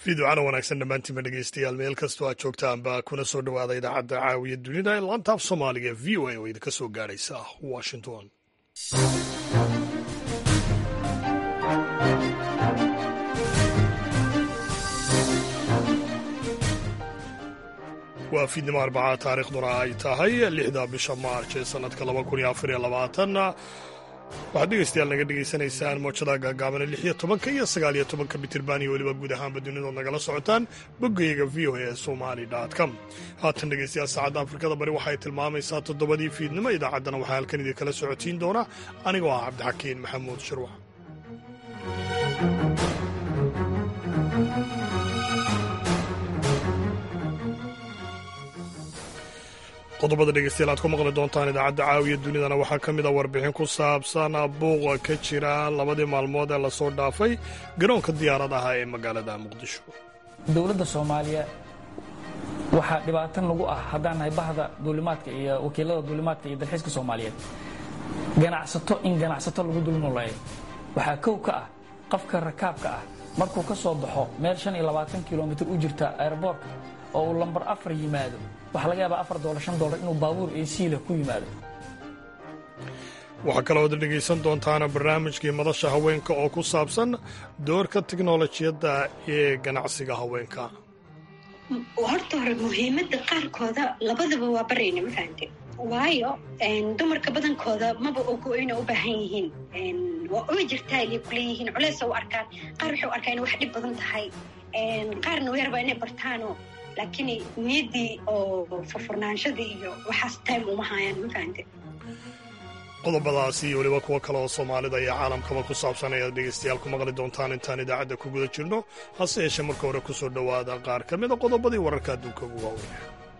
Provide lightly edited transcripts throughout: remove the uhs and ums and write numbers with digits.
fiidocana wanaagsan dhammaantiinba dhegeystayaal meel kastoo aad joogtaanba kuna soo dhowaada idaacadda caawiya dunida ee laanta af soomaaliga ee v o a oo idinka soo gaadhaysa washington. waa fiidnimo arbacaa taariikhduna ay tahay 6 bisha maarch ee sannadka 2024 waxaad dhegeystayaal naga dhegaysanaysaan moojada gaagaaban 16 iyo 19 mitirban iyo weliba guud ahaanba dunidood nagala socotaan boggayaga v o a somali.com. haatan dhegeystayaal saacadda afrikada bari waxay tilmaamaysaa 7 fiidnimo. idaacaddana waxaa halkan idinkala socotiin doona anigoo ah cabdixakiin maxamuud shirwax. qodobada dhegeystayaal aad ku maqli doontaan idaacadda caawiya dunidana waxaa ka mid a warbixin ku saabsan buuqa ka jira labadii maalmood ee lasoo dhaafay garoonka diyaaradaha ee magaalada muqdisho. dowladda soomaaliya waxaa dhibaatan lagu ah haddaan nahay bahda duulimaadka iyo wakiilada duulimaadka iyo dalxiiska soomaaliyeed ganacsato lagu dulnoleeyo waxaa kow ka ah qofka rakaabka ah markuu ka soo baxo meel 25 kilomitir u jirta aeroboortka oo uu lambar 4 yimaado waxaa laga yaabaa $4 $5 inuu baabuur eesiila ku yimaado. waxaa kaloo ad dhegaysan doontaana barnaamijkii madasha haweenka oo ku saabsan doorka tiknolojiyadda ee ganacsiga haweenka. horta hore muhiimadda qaarkooda labadaba waa barayna ma fahamte waayo dumarka badankooda maba ogo inay u baahan yihiin waa uma jirtaa ilay kuleeyihiin culeys u arkaan qaar waxay u arkaan inay wax dhib badan tahay qaarna way rabaa inay bartaano laakiin niyaddii oo furfurnaanshadii iyo waxaas time uma hayaan ma fahamte. qodobadaasi iyo weliba kuwo kale oo soomaalida iyo caalamkaba ku saabsan ayaad dhegaystayaal ku maqli doontaan intaan idaacadda ku guda jirno hase yeeshee marka hore ku soo dhowaada qaar ka mida qodobadii wararka adduunka ugu waaweyn.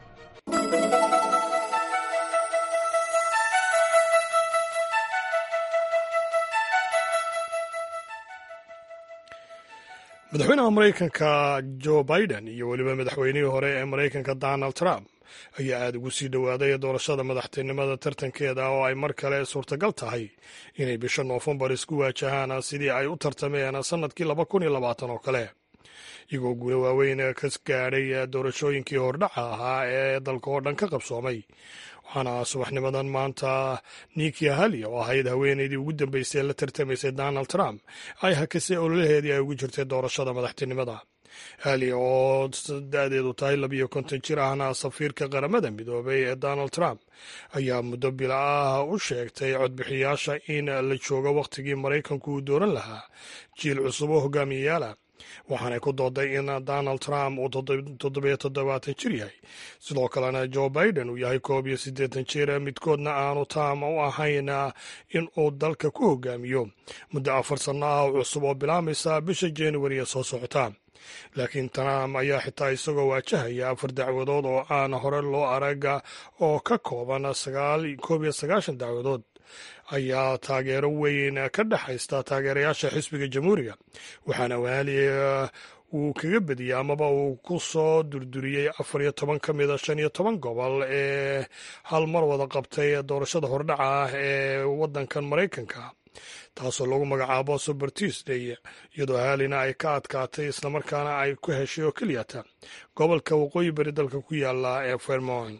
madaxweynaha maraykanka joe biden iyo weliba madaxweynihii hore ee maraykanka donald trump ayaa aada ugu sii dhowaaday doorashada madaxtinimada tartankeeda oo ay mar kale suurtagal tahay inay bisha noofembar isku waajahaan sidii ay u tartameen sannadkii 2020 oo kale iyagoo guula waaweyn ka gaadhay doorashooyinkii hordhaca ahaa ee dalka oo dhan ka qabsoomay. waxaana subaxnimadan maanta nikki haley oo ahayd haweenaydii ugu dambeysay la tartamaysay donald trump ay hakisay ololaheedii ay ugu jirtay doorashada madaxtinimada. haley oo da-deedu tahay 52 jir ahna safiirka qaramada midoobay ee donald trump ayaa muddo bila ah u sheegtay codbixiyaasha in la joogo wakhtigii maraykanku uu dooran lahaa jiil cusub oo hogaamiyayaala. waxaanay ku dooday in donald trump uu 77 jir yahay sidoo kalena joe biden uu yahay 81 jir midkoodna aanu taam u ahayn in uu dalka ku hogaamiyo muddo 4 sanno ah oo cusub oo bilaamaysa bisha januari ee soo socota. laakiin trump ayaa xitaa isagoo waajahaya 4 dacwadood oo aan hore loo araga oo ka kooban 9 dacwadood ayaa taageero weyn ka dhexaysta taageerayaasha xisbiga jamhuuriga waxaana waali uu kaga bediyey amaba uu ku soo durduriyey 14 ka mida 15 gobol ee hal mar wada qabtay doorashada hordhaca ah ee waddankan maraykanka taasoo lagu magacaabo super tuesday iyadoo haalina ay ka adkaatay islamarkaana ay ku heshay oo keliyata gobolka waqooyi bari dalka ku yaala ee Vermont.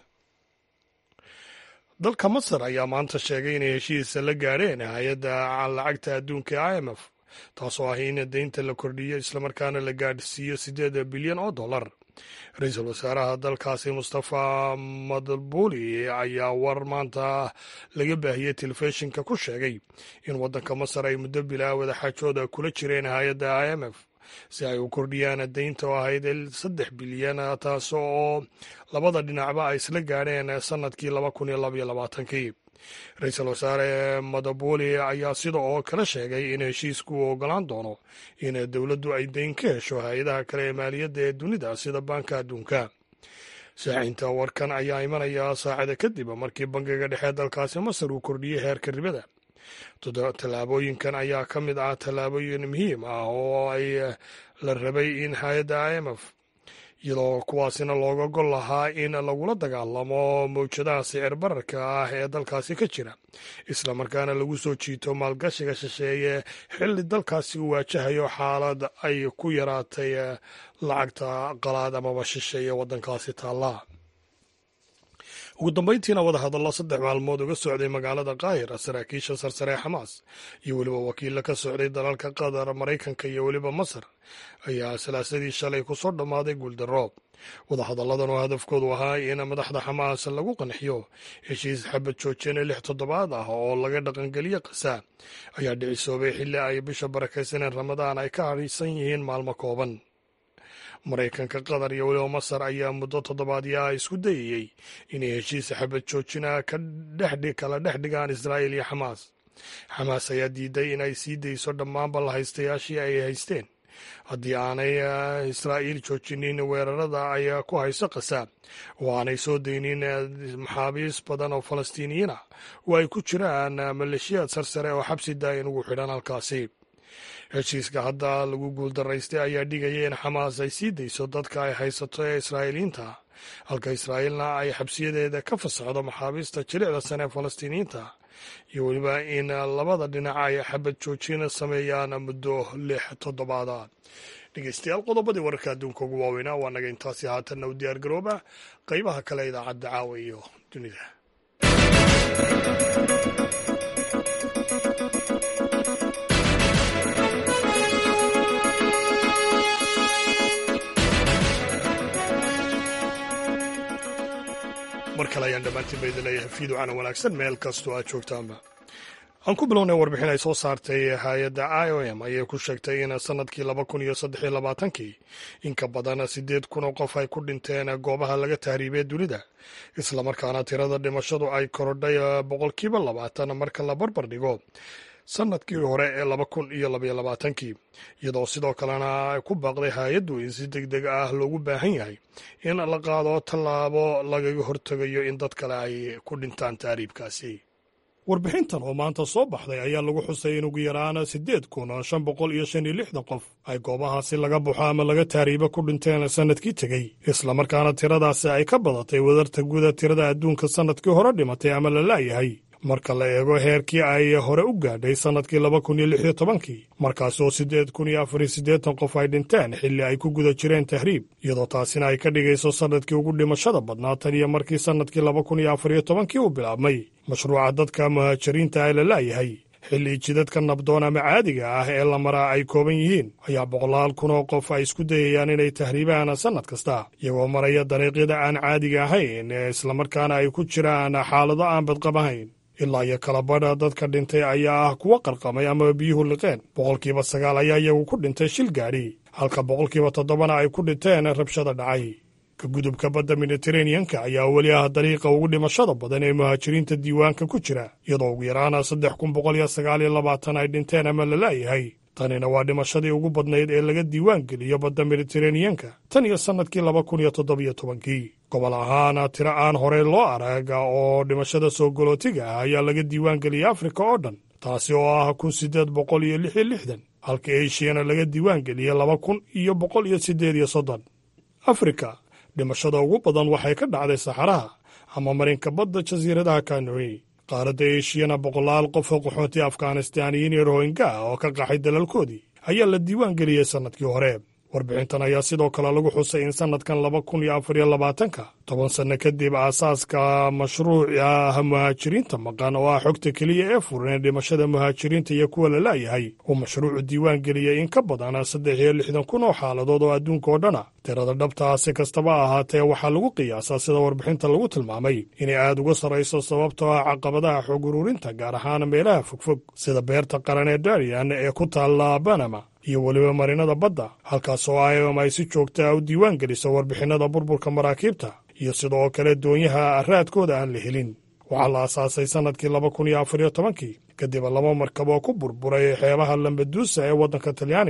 dalka masar ayaa maanta sheegay inay heshiisa la gaadheen hay-adda lacagta adduunka ee IMF taasoo ah in deynta la kordhiyo islamarkaana la gaadhsiiyo $8 bilyan oo dollar. ra-iisul wasaaraha dalkaasi mustafa madbuuli ayaa war maanta laga baahiyey telefishinka ku sheegay in waddanka masar ay muddo bilaa wadaxaajooda kula jireen hay-adda IMF si ay u kordhiyaan deynta oo ahayd $3 bilyan taas oo labada dhinacba ay isla gaadheen sannadkii 2022. ra-iisul wasaare madabuli ayaa sida oo kale sheegay in heshiisku uu ogolaan doono in dowladdu ay deyn ka hesho hay-adaha kale ee maaliyadda ee dunida sida baanka adduunka. saacinta warkan ayaa imanaya saacada kadib markii bangiga dhexe dalkaasi masar uu kordhiyey heerka ribada. tallaabooyinkan ayaa ka mid ah tallaabooyin muhiim ah oo ay la rabay in hay-adda IMF iyadoo kuwaasina looga gol lahaa in lagula dagaalamo mawjadaha sicir bararka ah ee dalkaasi ka jira islamarkaana lagu soo jiito maalgashiga shisheeye xilli dalkaasi uu waajahayo xaalad ay ku yaraatay lacagta qalaad amaba shisheeye waddankaasi taallaa ugu dambayntiina wadahadallo 3 maalmood uga socday magaalada qaahira saraakiisha sarsare xamaas iyo weliba wakiilla ka socday dalalka qatar maraykanka iyo weliba masar ayaa salaasadii shalay ku soo dhammaaday guuldarro wadahadalladan oo hadafkoodu ahaa in madaxda xamaas lagu qanxiyo heshiis xabad joojin 6 toddobaad ah oo laga dhaqangeliye qasa ayaa dhicisoobay xilli ay bisha barakaysaneen ramadaan ay ka hadhiisan yihiin maalmo kooban maraykanka qatar iyo weliba masar ayaa muddo toddobaadyaa isku dayayey inay heshiisa xabad joojina kala dhex dhigaan israa'iil iyo xamaas xamaas ayaa diiday inay sii dayso dhammaanba la haystayaashii ay haysteen haddii aanay israa'iil joojinin weerarada ay ku hayso qasaab oo aanay soo daynin maxaabiis badan oo falastiiniyiin ah oo ay ku jiraan maleeshiyaad sarsare oo xabsi daayin ugu xidhan halkaasi heshiiska hadda lagu guuldaraystay ayaa dhigaya in xamaas ay sii dayso dadka ay haysato ee israa'iiliyiinta halka israa'iilna ay xabsiyadeeda ka fasaxdo maxaabiista jilicda sane ee falastiiniyiinta iyo weliba in labada dhinac ay xabad joojin sameeyaan muddo 6 toddobaadaad dhegeystayaal qodobadii wararka adduunka ugu waaweynaa waa naga intaasi haatanna u diyaar garooba qaybaha kale idaacadda caawa iyo dunida mar kale ayaan dhammaantiin ba idin leeyahay fiiducana wanaagsan meel kastoo aad joogtaanba aan ku bilownay warbixin ay soo saartay hay-adda IOM ayay ku sheegtay in sannadkii 2023 in ka badan 8,000 oo qof ay ku dhinteen goobaha laga tahriibay dunida islamarkaana tirada dhimashadu ay korodhay 20% marka la barbar dhigo sannadkii hore ee 2022 iyadoo sidoo kalena ay ku baaqday hay-addu in si deg deg ah loogu baahan yahay in la qaado tallaabo lagaga hortegayo in dad kale ay ku dhintaan tahriibkaasi warbixintan oo maanta soo baxday ayaa lagu xusay in ugu yaraan 8,556 qof ay goobahaasi laga buxo ama laga tahriibo ku dhinteen sannadkii tegey islamarkaana tiradaasi ay ka badatay wadarta guuda tirada adduunka sannadkii hore dhimatay ama la laayahay marka la eego heerkii ay hore u gaadhay sannadkii 2016 markaasoo 8,480 qof ay dhinteen xilli ay ku guda jireen tahriib iyadoo taasina ay ka dhigayso sannadkii ugu dhimashada badnaa tan iyo markii sannadkii 2014 uu bilaabmay mashruuca dadka muhaajiriinta ee la laayahay xilli jidadka nabdoon ama caadiga ah ee la maraa ay kooban yihiin ayaa 100,000 oo qof ay isku dayayaan inay tahriibaan sannad kasta iyagoo maraya dariiqyada aan caadiga ahayn islamarkaana ay ku jiraan xaalado aan badqab ahayn ilaa iyo kala badha dadka dhintay ayaa ah kuwo qarqamay ama biyuhu liqeen 9% ayaa iyagu ku dhintay shil gaadhi halka 7% ay ku dhinteen rabshada dhacay ka gudubka badda mediteraneanka ayaa weli ah dariiqa ugu dhimashada badan ee muhaajiriinta diiwaanka ku jira iyadoo ugu yaraana 3,129 ay dhinteen ama la laayahay tanina waa dhimashadii ugu badnayd ee laga diiwaan geliyo badda mediteraneanka tan iyo sannadkii 2017 gobol ahaana tiro aan horey loo araga oo dhimashada soo galootiga ah ayaa laga diiwaan geliyey afrika oo dhan taasi oo ah 1,866 halka eeshiyana laga diiwaan geliyey 2,138 afrika dhimashada ugu badan waxay ka dhacday saxaraha ama marinka badda jasiiradaha kanari qaaradda eeshiyana 100 qof oo qaxooti afghanistaaniyiin iyo rohingya oo ka qaxay dalalkoodii ayaa la diiwaan geliyey sannadkii hore warbixintan ayaa sidoo kale lagu xusay in sannadkan 2024 10 sanno kadib aasaaska mashruuca muhaajiriinta maqan oo ah xogta keliya ee furan ee dhimashada muhaajiriinta iyo kuwa la laayahay uu mashruucu diiwaan geliyey in ka badan 63,000 oo xaaladood oo adduunka oo dhana tirada dhabtaa si kastaba ahaatee waxaa lagu qiyaasaa sida warbixinta lagu tilmaamay inay aad uga sarrayso sababtoo ah caqabadaha xog ururinta gaar ahaan meelaha fogfog sida beerta qaran ee Darien ee ku taalla Panama iyo weliba marinada badda halkaas oo IOM ay si joogta ah u diiwaan geliso warbixinada burburka maraakiibta iyo sidoo kale doonyaha raadkooda aan la helin waxaa la aasaasay sannadkii 2014 kadib 2 markab oo ku burburay xeebaha Lampedusa ee waddanka Talyaaniga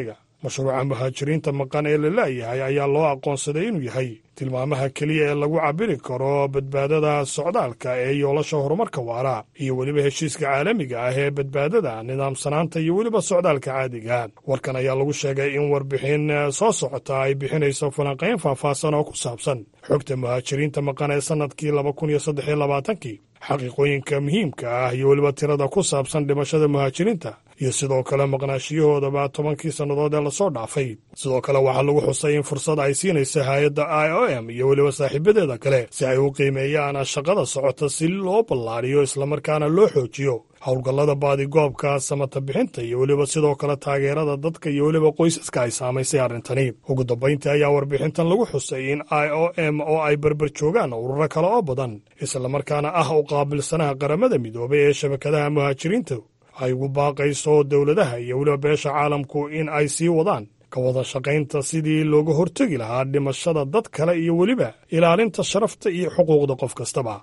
mashruuca muhaajiriinta maqan ee la laayahay ayaa loo aqoonsaday inuu yahay tilmaamaha keliya ee lagu cabiri karo badbaadada socdaalka ee yoolasha horumarka waara iyo weliba heshiiska caalamiga ah ee badbaadada nidaamsanaanta iyo weliba socdaalka caadiga. warkan ayaa lagu sheegay in warbixin soo socota ay bixinayso falanqayn faahfaahsan oo ku saabsan xogta muhaajiriinta maqan ee sannadkii 2023 xaqiiqooyinka muhiimka ah iyo weliba tirada ku saabsan dhimashada muhaajiriinta iyo sidoo kale maqnaashiyahoodaba 10kii sannadood ee lasoo dhaafay. sidoo kale waxaa lagu xusay in fursad ay siinaysa hay-adda IOM iyo weliba saaxiibadeeda kale si ay u qiimeeyaan shaqada socota si loo ballaadhiyo islamarkaana loo xoojiyo howlgallada baadigoobka samata bixinta iyo weliba sidoo kale taageerada dadka iyo weliba qoysaska ay saamaysay arrintani. ugu dambayntii ayaa warbixintan lagu xusay in IOM oo ay berber joogaan ururo kale oo badan islamarkaana ah u qaabilsanaha qaramada midoobay ee shabakadaha muhaajiriinta ay ugu baaqayso dowladaha iyo weliba beesha caalamku in ay sii wadaan ka wada shaqaynta sidii looga hortegi lahaa dhimashada dad kale iyo weliba ilaalinta sharafta iyo xuquuqda qof kastaba.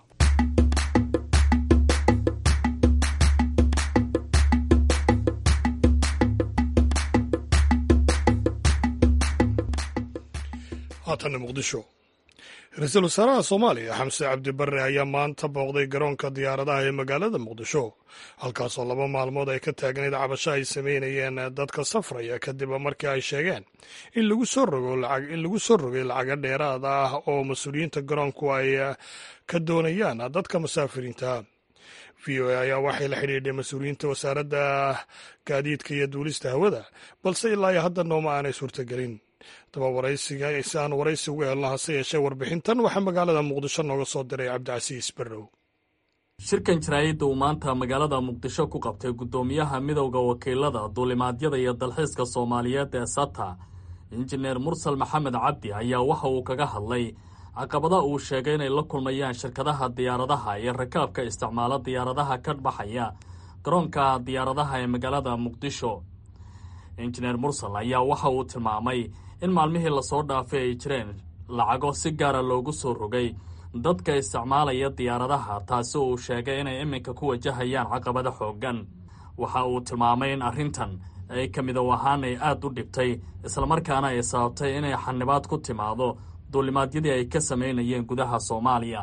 haatanna muqdisho. ra-iisul wasaaraha soomaaliya xamse cabdi barre ayaa maanta booqday garoonka diyaaradaha ee magaalada muqdisho halkaasoo 2 maalmood ay ka taagnayd cabasho ay samaynayeen dadka safraya kadib markii ay sheegeen in lagu soo rogay lacaga dheeraad ah oo mas-uuliyiinta garoonku ay ka doonayaan dadka musaafiriinta. v o a ayaa waxay la xidhiidhay mas-uuliyiinta wasaaradda gaadiidka iyo duulista hawada balse ilaa iyo hadda nooma aanay suurtagelin. daba waraysiga si aan waraysi uga helno hase yeeshee warbixintan waxaa magaalada muqdisho nooga soo diray cabdicasiis barrow. shirkan jaraa'idda uu maanta magaalada muqdisho ku qabtay guddoomiyaha midowda wakiilada duulimaadyada iyo dalxiiska soomaaliyeed ee sata injineer mursal maxamed cabdi ayaa waxa uu kaga hadlay caqabada uu sheegay inay la kulmayaan shirkadaha diyaaradaha iyo rakaabka isticmaala diyaaradaha ka baxaya garoonka diyaaradaha ee magaalada muqdisho. injineer mursal ayaa waxa uu tilmaamay in maalmihii lasoo dhaafay ay jireen lacago si gaara loogu soo rogay dadka isticmaalaya diyaaradaha taasi uu sheegay inay iminka ku wajahayaan caqabada xooggan. waxa uu tilmaamay in arrintan ay ka midow ahaan ay aad u dhibtay islamarkaana ay sababtay inay xanibaad ku timaado duulimaadyadii ay ka samaynayeen gudaha soomaaliya.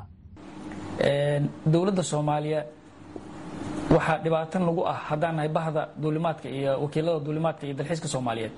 dowladda soomaaliya waxaa dhibaatan lagu ah haddaan nahay bahda duulimaadka iyo wakiilada duulimaadka iyo dalxiiska soomaaliyeed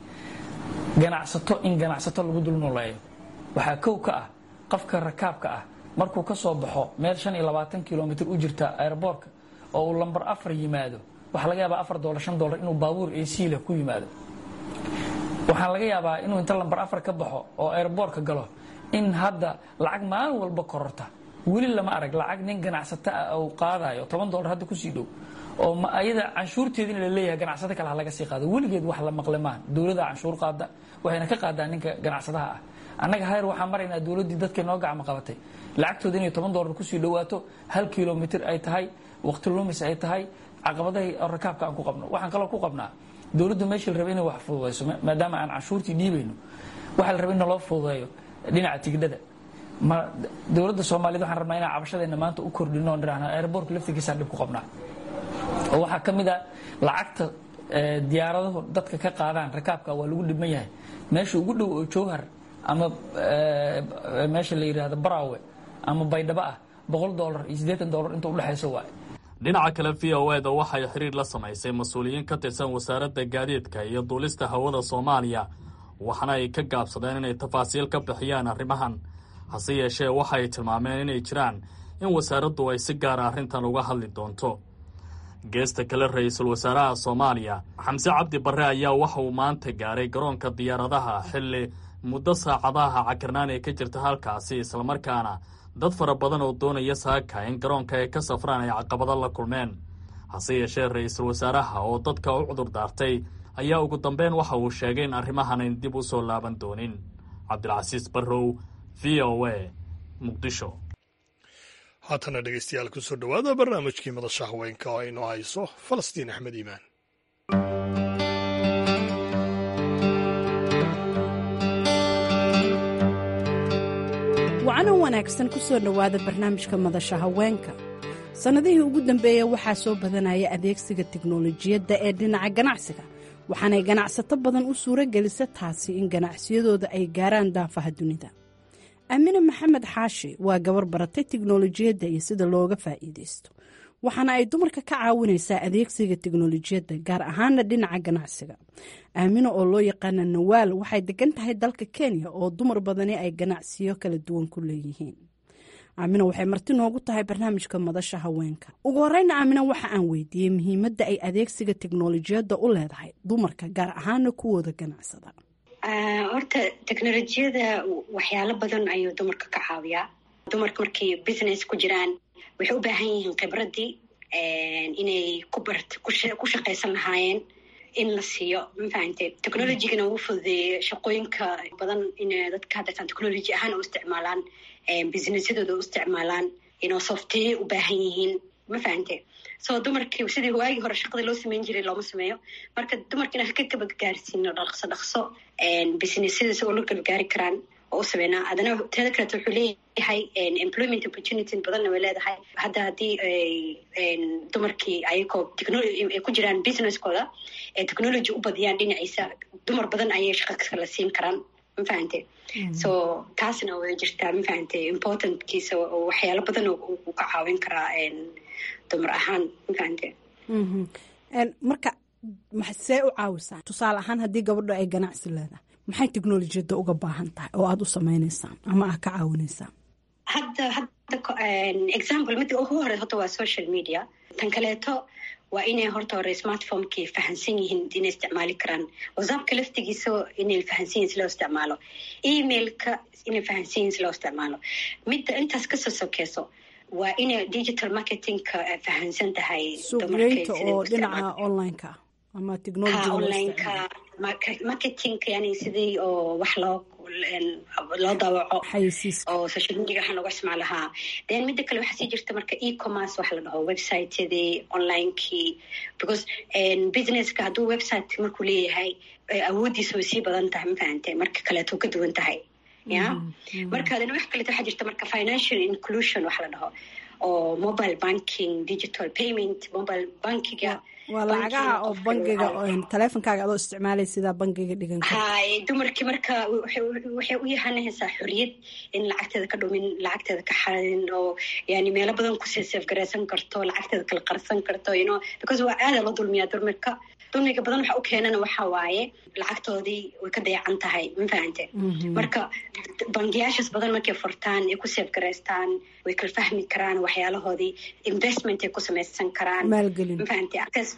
ganacsato lagu dulnoleeyo. waxaa kow ka ah qofka rakaabka ah markuu ka soo baxo meel 25 kilomitir u jirta aeroboortka oo uu lambar 4 yimaado waxaa laga yaabaa $4 inuu baabuur AC leh ku yimaado. waxaa laga yaabaa inuu inta lambar 4 ka baxo oo aeroboortka galo in hadda lacag maalin walba kororta weli lama arag lacag nin ganacsato ah uu qaadayo $10 hadda ku sii dhow oo ayada canshuurteedina la leeyahay ganacsato kale laga sii qaado weligeed wax la maqlay maan. dowladda canshuur qaada waxayna ka qaadaa ninka ganacsadaha ah. annaga hayr waxaan maraynaa dowladdii dadkii noo gacmo qabatay lacagtooda inay $10 ku sii dhowaato 1 kilomitir ay tahay waqti lumis ay tahay caqabadahay rakaabka aan ku qabno. waxaan kaloo ku qabnaa dowladdu meeshii la rabay inay wax fududayso maadaama aan canshuurtii dhiibayno waxa la rabay in loo fududeeyo dhinaca tigidhada. dowladda Soomaaliyeed waxaan rabnaa inaan cabashadeena maanta u kordhino oo dhinaca airportka laftigiisa dib ku qabnaa. oo waxaa ka mid ah lacagta diyaaradahu dadka ka qaadaan rakaabka waa lagu dhiman yahay meesha ugu dhow oo Jowhar ama meesha la yiraahdo Baraawe ama Baydhabo ah $100 iyo $80 inta u dhaxayso waa. dhinaca kale VOA-da waxay xiriir la samaysay mas-uuliyiin ka tirsan wasaaradda gaadiidka iyo duulista hawada Soomaaliya waxaana ay ka gaabsadeen inay tafaasiil ka bixiyaan arrimahan. hase yeeshee waxay tilmaameen inay jiraan in wasaaraddu ay si gaara arrintan uga hadli doonto. geesta kale ra-iisul wasaaraha Soomaaliya xamse cabdi barre ayaa waxa uu maanta gaaray garoonka diyaaradaha xilli muddo saacadaha cakirnaan ee ka jirta halkaasi islamarkaana dad fara badan oo doonaya saaka in garoonka ay ka safraan ay caqabado la kulmeen. hase yeeshee ra-iisul wasaaraha oo dadka u cudur daartay ayaa ugu dambeyn waxa uu sheegay in arrimahan ayn dib u soo laaban doonin. cabdilcasiis barrow, VOA, muqdisho. haatana dhegeystayaal ku soo dhowaada barnaamijkii madasha haweenka oo aynoo hayso falastiin axmed iimaan. wacano wanaagsan ku soo dhowaada barnaamijka madasha haweenka. sannadihii ugu dambeeyey waxaa soo badanaya adeegsiga tiknolojiyadda ee dhinaca ganacsiga waxaanay ganacsato badan u suuro gelisa taasi in ganacsiyadooda ay gaaraan daafaha dunida. aamine maxamed xaashi waa gabar baratay tiknolojiyadda iyo sida looga faa'iidaysto, waxaana ay dumarka ka caawinaysaa adeegsiga tiknolojiyadda, gaar ahaana dhinaca ganacsiga. aamine oo loo yaqaana nawaal waxay degan tahay dalka Kenya oo dumar badani ay ganacsiyo kala duwan ku leeyihiin. aamine waxay marti noogu tahay barnaamijka madasha haweenka. ugu horeyna aamine waxa aan weydiiyey muhiimadda ay adeegsiga tiknolojiyadda u leedahay dumarka, gaar ahaana kuwooda ganacsada. horta teknolojiyada waxyaalo badan ayuu dumarka ka caawiyaa. dumarka markay business ku jiraan waxay u baahan yihiin khibradii inay ku shaqaysan lahaayeen in la siiyo, mafahante. technologygana wuu fududeeyey shaqooyinka badan in dadka haddatan technology ahaan u isticmaalaan, businessadooda u isticmaalaan, inoo software u baahan yihiin, mafahante. so dumarkii sidii waagii hore shaqada loo sameyn jiray looma sameeyo. marka dumarka inaan ka gabagaarsiino dhaqso businessyadaas oo la gabagaari karaan oo u sameynaa. adana teeda kaleeto wuxuu leeyahay employment opportunity badanna way leedahay. hadda haddii dumarkii ayagoo ay ku jiraan businesskooda ee technology u badiyaan dhinaciisa, dumar badan ayay shaqa kala siin karaan, mafahante. so taasna way jirtaa, mafahante, importantkiisa oo waxyaalo badan uu ka caawin karaa dumar ahaan, mafahante. marka see u caawisaa? tusaale ahaan haddii gabadho ay ganacsi leedahay, maxay teknolojiyadda uga baahan tahay oo aada u samaynaysaan ama aad ka caawinaysaan? hadda example midda ugu hore horta waa social media. tan kaleeto waa inay horta hore smartphonekii fahansan yihiin inay isticmaali karaan. whatsappka laftigiisa inay fahansan yihin si loo isticmaalo, emailka inay fahansan yihin si loo isticmaalo. midda intaas kasoo sokeyso waa inay digital marketingka fahansan tahay. suuqgeynta oo dhinaca onlineka ama technology onlineka marketingka, yani sidii oo wax loo daawaco oo social media waxaan looga isticmaalahaa. then midda kale waxaa sii jirta marka e-commerce wax la dhaho, websiteyadii onlinekii, because businesska hadduu website markuu leeyahay awooddiisa way sii badan tahay, mafahante. marka kaleeto ka duwan tahay ya. marka adana wax kaleeto waxaa jirta marka financial inclusion wax la dhaho, oo mobile banking, digital payment, mobile bankiga waa lacagaha oo bangiga taleefonkaaga adoo isticmaalay sidaa bangiga dhigan karta. dumarkii marka waxay u yahanaysaa xoriyad in lacagteeda ka dhumin, lacagteeda ka xaradin, oo yani meelo badan kusii safgaraysan karto, lacagteeda kala qarsan karto, because waa aada loo dulmiyaa dumarka. dulmiga badan waxa u keenana waxa waaye lacagtoodii way ka dayacan tahay, mafahante. marka bangiyaashaas badan markay furtaan ay ku safgaraystaan, way kala fahmi karaan waxyaalahoodii, investment ay ku samaysan karaan, mafahante.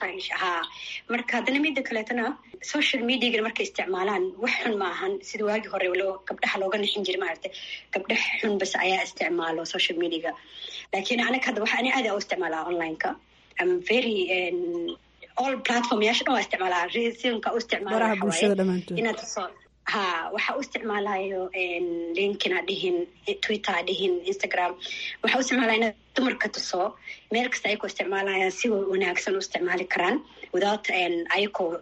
marka haddana midda kaleetana social mediagana markay isticmaalaan wax xun ma ahan sida waagii hore gabdhaha looga nixin jiray, maaragta gabdhaha xun bas ayaa isticmaalo social mediaga. laakiin anaga hadda waxa ani aada u isticmaalaa onlineka. I'm very all platform yaasha dhan waa isticmaalaa. reasonka u isticmaala inaad waxa u isticmaalayo linkin ha dhihin, twitter ha dhihin, instagram. waxa u isticmaalaya inaad dumarka tuso meel kasta ayagoo isticmaalayaan si wanaagsan u isticmaali karaan without ayagoo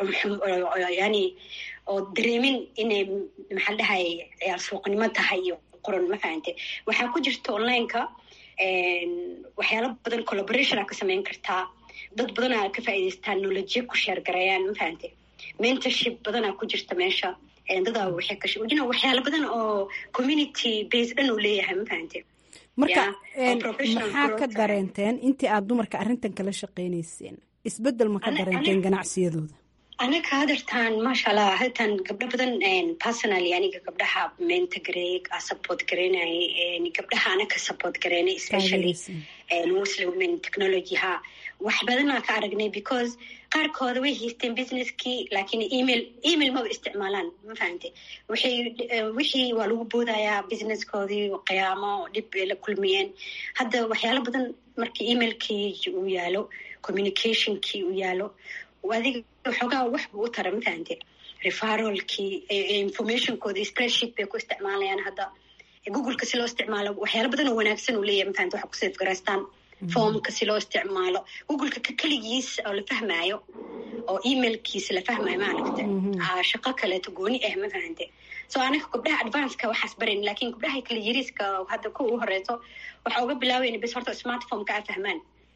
yani oo dareemin inay maxaa dhahay ciyaar suuqnimo tahay iyo qoran, ma fahante. waxaa ku jirta onlineka waxyaalo badan collaboration aa ka samayn kartaa. dad badanaa ka faa'iidaystaan, nolojiya ku sheergarayaan, ma fahante. mentorship badanaa ku jirta meesha. dadaa waxay waxyaalo badan oo community base dhan uu leeyahay, ma fahante. marka maxaa ka dareenteen intii aad dumarka arrintan kala shaqaynayseen? isbeddel ma ka dareenteen ganacsiyadooda? anaga hadartaan maasha allah, hadartaan gabdho badan personally aniga gabdhaha menta gareeg support garaynay, gabdhaha anaka support garaynay, especially muslim women technology ha wax badanaa ka aragnay, because qaarkooda way haysteen businesskii laakiin email maba isticmaalaan, ma fahante. wixii waa lagu boodayaa businesskoodii, qiyaamo dhib ay la kulmiyeen. hadda waxyaalo badan markii emailkii uu yaalo, communicationkii uu yaalo, adiga xoogaa wax buu u tara, ma fahante. referalkii, informationkoodii spreadsheet bay ku isticmaalayaan. hadda googleka si loo isticmaalo waxyaalo badan oo wanaagsan uu leeyahay, ma fahante. waxa ku safgaraystaan formka si loo isticmaalo. googleka ka keligiis oo la fahmaayo, oo emailkiisa la fahmaayo, maaragta shaqo kaleeto gooni ah, ma fahante. so anaga gabdhaha advanceka waxaas barayn, laakiin gabdhaha kala yiriiska hadda ku u horeyso waxa uga bilaabayna bes horta smartphoneka a fahmaan,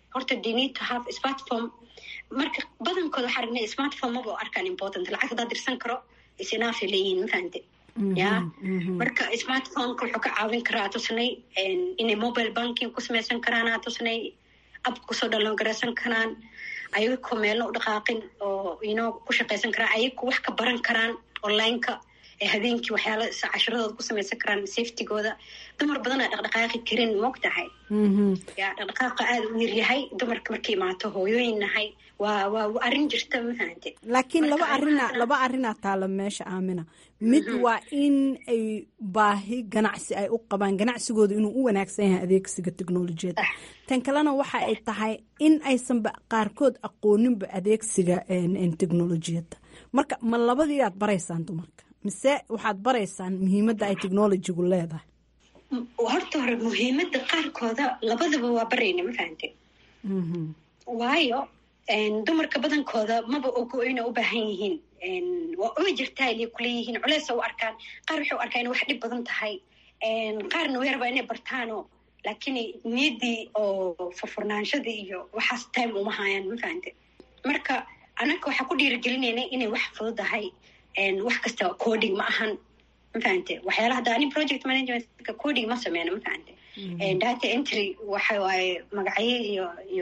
horta they need to have smartphone. marka badankooda waxaa aragnay smartphone maba arkaan important lacag hadaa dirsan karo is enough leeyihiin ma fahante ya marka smartphoneka wuxuu ka caawin karaa tusnay inay mobile banking ku samaysan karaan tusnay app kusoo download karaan ayagoo meelna u dhaqaaqin oo ku shaqaysan karaan ayagoo wax ka baran karaan online-ka habeenkii waxyaala casharadooda ku samaysan karaan safetygooda dumar badanaa dhaqdhaqaaqi karin moogtahay ya dhaqdhaqaaqa aada u yaryahay dumarka markay imaato hooyooyin nahay waa arrin jirta mafahante laakiin laba arrinaa taala meesha aamina mid waa in ay baahi ganacsi ay u qabaan ganacsigooda inuu u wanaagsan yahay adeegsiga teknolojiyadda tan kalena waxa ay tahay in aysanba qaarkood aqooninba adeegsiga teknolojiyadda marka ma labadii aad baraysaan dumarka mise waxaad baraysaan muhiimadda ay technolojigu leedahay horta hore muhiimadda qaarkooda labadaba waa barayna ma fahante waayo dumarka badankooda maba ogo ina u baahan yihiin waa uma jirtaa ilay kuleeyihiin culeys u arkaan qaar waxay u arkaa inay wax dhib badan tahay qaarna weerba inay bartaano laakiin niyaddii oo furfurnaanshadii iyo waxaas time uma hayaan ma fahante marka anaka waxaa ku dhiirigelinayna inay wax fududahay wax kasta coding ma ahan ma fahante waxyaalaha hadda ani project managementka coding ma sameyno ma fahante data entry waxa waaye magacyo iyo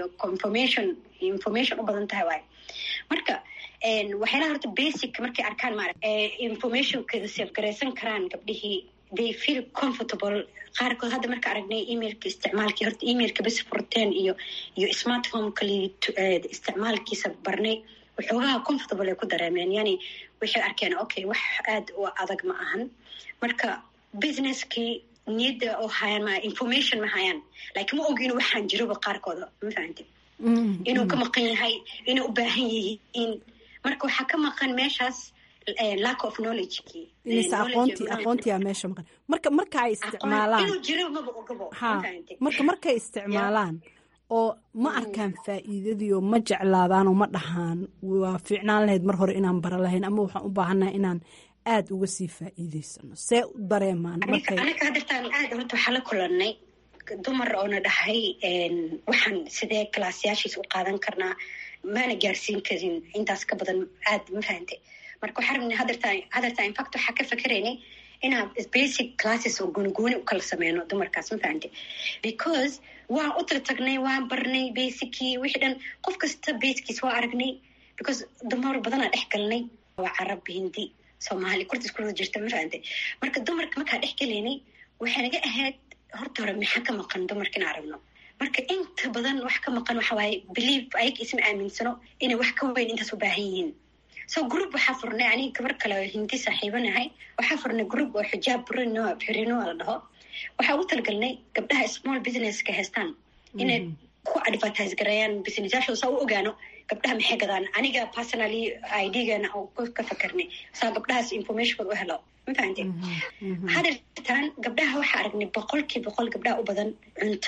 information u badan tahay waaye marka waxyaalaha horta basic markay arkaan informationkeeda safgaraysan karaan gabdhihii they feel comfortable qaarkood hadda marka aragnay emailka isticmaalkii horta emailka bas furteen iyo smartphoneka isticmaalkiisa barnay waxoogaha comfortable ay ku dareemeen yani waxay arkeen okay wax aada u adag ma ahan marka businesskii niyadda oo hayaan ma information ma hayaan laakiin ma ogi inuu waxaan jiroba qaarkooda ma fahante inuu ka maqan yahay inay u baahan yihiin marka waxaa ka maqan meeshaas lack of knowledge-kii aqoontiyaa meesha maqan marka ay isticmaalaan inuu jiro maba ogabo markay isticmaalaan oo ma arkaan faa'iidadii oo ma jeclaadaan oo ma dhahaan waa fiicnaan lahayd mar hore inaan bara lahayn ama waxaan u baahannahay inaan aada uga sii faa'iidaysano see u dareemaan anaka hadirtaan aada horta waxaa la kulannay dumar oona dhahay waxaan sidee kalaasyaashiisa u qaadan karnaa maana gaarsiin karin intaas ka badan aada ma fahante marka waxaa rabnay hadirtaan infact waxaa ka fakeraynay inaan basic classes oo gooni u kala sameyno dumarkaas ma fahante because waan u tagnay waan barnay basicii wixii dhan qof kasta basekiis waa aragnay because dumar badanaa dhex galnay waa carab hindi soomaali kurta isku wada jirta ma fahante marka dumarka markaa dhex galaynay waxay naga ahayd horta hore maxaa ka maqan dumarka in aragno marka inta badan wax ka maqan waxa waaye believe ayaga isma aaminsano inay wax ka weyn intaas u baahan yihiin so group waxaa furnay aniga gabar kale oo hindi saaxiibanahay waxaa furnay group oo xijaab xirino la dhaho waxaa u talagalnay gabdhaha small businesska haystaan inay ku advertise gareeyaan businessyaashooda saa u ogaano gabdhaha maxay gadaan aniga personally idgana oo ka fakarnay saa gabdhahaas informationkooda u helo ma fahante hadirtaan gabdhaha waxaa aragnay 100% gabdhaha u badan cunto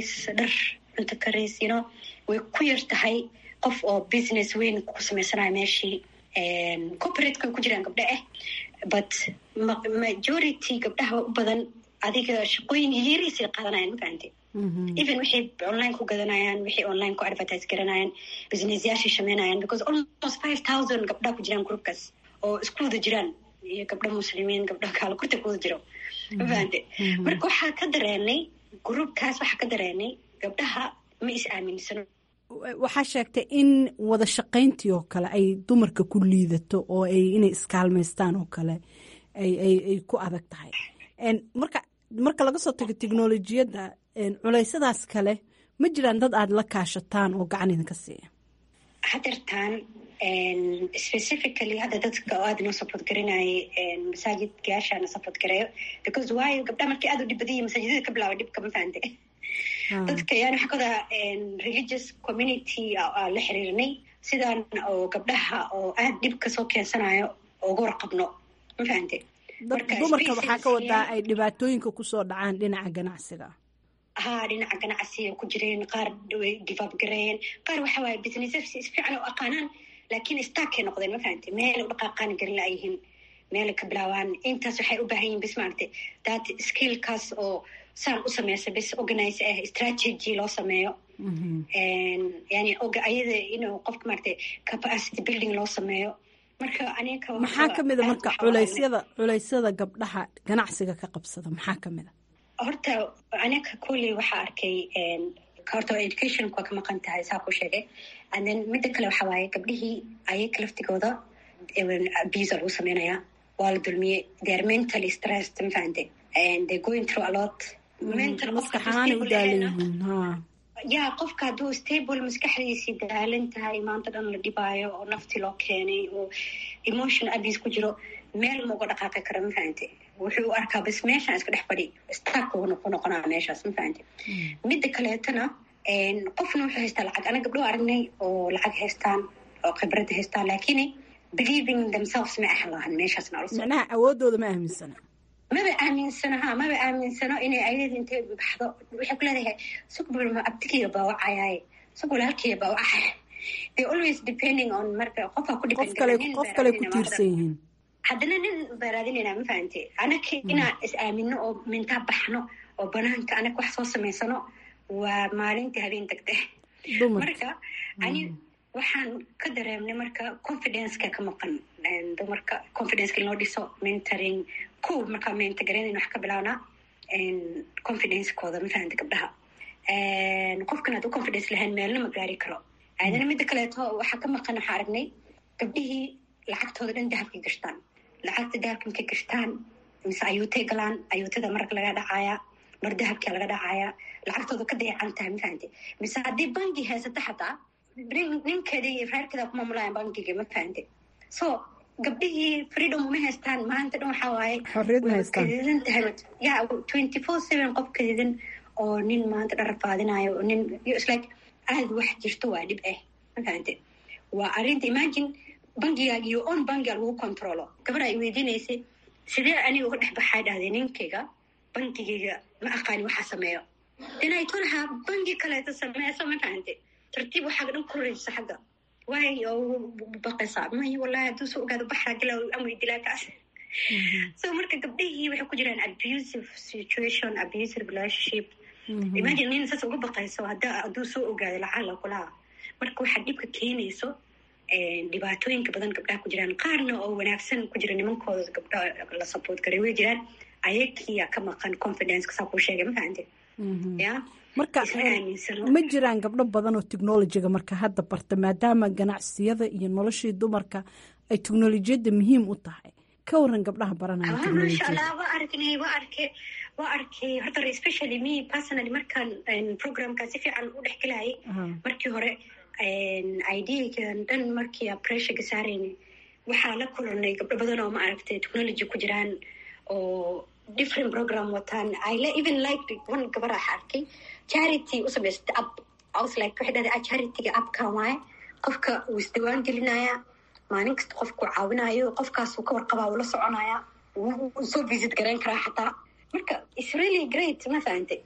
kariis way ku yar tahay qof oo business weyn ku samaysanayo meeshii corporate-ka ku jiraan gabdha but majority gabdhaha u badan adiga shaqooyin yariisay qaadanayaan ma fahante even waxay online ku gadanayaan waxay online ku advertise garanayaan businessyaashay shameynayaan because almost 5,000 gabdhaha ku jiraan groupkaas oo isku wada jiraan iyo gabdha muslimiin gabdha kaala kurta ku wada jiro ma fahante marka waxaa ka dareenay groupkaas waxaa ka dareenay gabdhaha ma is aaminsano waxaa sheegtay in wada shaqayntii oo kale ay dumarka ku liidato oo ay inay iskaalmaystaan oo kale ay ku adag tahay marka laga soo tago teknolojiyadda culeysyadaas kale ma jiraan dad aada la kaashataan oo gacan idinka siiya hadirtaan specifically hadda dadka oo aada noo support garinayay masaajidkayaashaana support gareeyo because waayo gabdhaha markii aada u dhib badanyay masaajidada ka bilaaba dhibka ma fahante dadka yani waxaa kada religious community la xiriirnay sidaan oo gabdhaha oo aada dhib kasoo keensanayo uga warqabno ma fahante dumarka waxaa ka wadaa ay dhibaatooyinka kusoo dhacaan dhinaca ganacsiga dhinaca ganacsiga ku jireen qaar way give up gareeyeen qaar waxa waaye business fiican u aqaanaan laakiin stackay noqdeen ma fahante meel u dhaqaaqaan garin laayihiin meel ka bilaabaan intaas waxay u baahan yihiin bis maaragtay that skillkaas oo saan u sameysa bis organize strategy loo sameeyo yani ayada inuu qofka maaragtay capacity building loo sameeyo. Marka aniga maxaa kamida marka culeysyada gabdhaha ganacsiga ka qabsada maxaa kamida? Horta aniga kolley waxaa arkay horta education waa ka maqan tahay saa ku sheegay, and then midda kale waxaa waaye gabdhihii ayaga laftigooda abuse lagu sameynaya, waa la dulmiyey, they are mentally stressed, ma fahante, and they going through a lot. Mental maskaxaana u daalan yihiin. yaa qofka hadduu stable maskaxdiisii daalan tahay maanta dhan la dhibaayo oo nafti loo keenay oo emotion abuse ku jiro, meel ma uga dhaqaaqi kara, ma fahante. wuxuu arkaa bas meeshaan iska dhex fadhi starku ku noqonaa meeshaas, ma fahante. midda kaleetana qofna wuxuu haystaa lacag. ana gabdho aragnay oo lacag haystaan oo khibrada haystaan, laakiin believing themselves ma ahlahan meeshaasna macnaha awoodooda ma aaminsana, maba aaminsano inay ayada intay baxdo. waxay ku leedahay sugbul ma abtigiiga baa wacayaaye, sugbul halkiiga baa wacaya. they always depending on marka qofka ku qof kale ku tiirsan yihiin. haddana nin baraadinayna, ma fahante. anaka inaan is aamino oo mintaa baxno oo banaanka anaka wax soo samaysano waa maalintii habeen tagte. marka ani waxaan ka dareemnay marka confidence-ka ka maqan dumarka, confidence-ka inoo dhiso, mentoring markaa mentogareyn wax ka bilaabnaa confidence-kooda, ma fahante gabdhaha. qofkan hadduu confidence lahayn meelna ma gaari karo. aadana midda kaleeto waxaa ka maqan, waxaa aragnay gabdhihii lacagtooda dhan dahabkay gashtaan. lacagta dahabka markay gashtaan mise ayuutay galaan, ayuutada marag laga dhacaya, mar dahabkaa laga dhacaya, lacagtooda ka dayacan tahay, ma fahante. mise haddii bangi haysata xataa ninkeeda iyo reerkeeda ku maamulayan bankiga, ma fahante. so gabdhihii freedom uma haystaan maanta dhan. waxaa waaye xorriyad ma haystaan. ya 24/7 qof kadidan oo nin maanta dhan rafaadinayo, oo nin like aad wax jirto waa dhib ma fahante. waa arrinta imagine bangigaaga iyo on bangiga lagu controlo. gabadha ay weydiinaysay sidee aniga uga dhex baxaa dhahday ninkayga bangigayga ma aqaani waxaa sameeyo. inay tolaha bangi kaleeto sameyso, ma fahante. tartiib waxaaga dhan ku raysa xagga waay oo baqaysaa. may wallahi hadduu soo ogaado baxraa gala ama dilaa kaas. so marka gabdhihii waxay ku jiraan abusive situation, abusive relationship. imagine nin saas uga baqayso hadduu soo ogaado lacala kulaha. marka waxaa dhibka keenayso dhibaatooyinka badan gabdhaha ku jiraan. qaarna oo wanaagsan ku jira nimankooda gabdhaha la support garay way jiraan. ayakiyaa ka maqan confidence-ka saa kuu sheegay, ma fahante. ya marka ma jiraan gabdho badan oo technologyga marka hadda barta, maadaama ganacsiyada iyo noloshii dumarka ay technolojiyadda muhiim u tahay. ka waran gabdhaha baranaya masha allah. waa arkay horta especially me personally markaan programka si fiican u dhex galayay markii hore ideagan dhan markii pressure-ga saarayna waxaa la kulanay gabdho badan oo ma aragtay technology ku jiraan oo different program wataan. even like one gabar ah arkay charity u samaystay app. I was like waxay dhahday charity-ga appkan waaye, qofka uu isdiwaan gelinaya, maalin kasta qofku caawinayo, qofkaasuu ka warqabaa, uu la soconaya, wuu soo visit garayn karaa xataa. marka it's really great, ma fahante.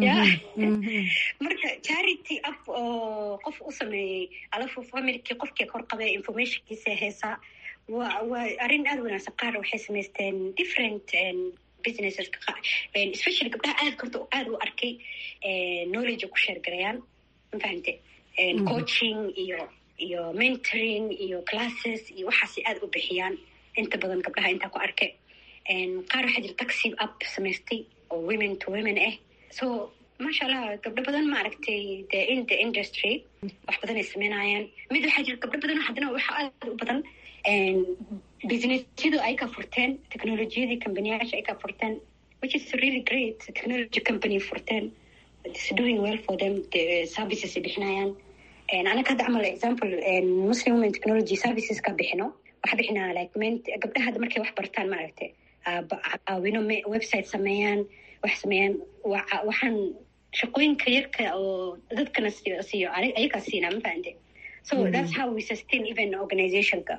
marka charity app oo qof u sameeyey alafu familkii qofkii ka warqabay informationkiisa heesaa waa arrin aada wanaagsan. qaar waxay samaysteen different businesses, especially gabdhaha aada u arkay knowledge ku share garayaan, ma fahante. coaching iyo mentoring iyo classes iyo waxaasay aada u bixiyaan inta badan gabdhaha intaa ku arkay. qaar waxaa jira taxi app samaystay oo women to women so masha allah gabdho badan ma aragtay in the industry wax badan ay sameynayaan. mid waxaa jira gabdho badan haddana waxa aada u badan businessyadu ay ka furteen, technologiyadii companiyaasha ay ka furteen, which is really great. technology company furteen, it's doing well for them, the services ay bixinayaan. anaka hadda camal example Muslim Women Technology Services ka bixino, waxa bixinaa like gabdhaha hadda markay wax bartaan ma aragtay caawino website sameeyaan, wax sameeyaan. waxaan shaqooyinka yarka oo dadkana siiyo ayagaa siinaa, ma fahante. so that's how we sustain even organizationka.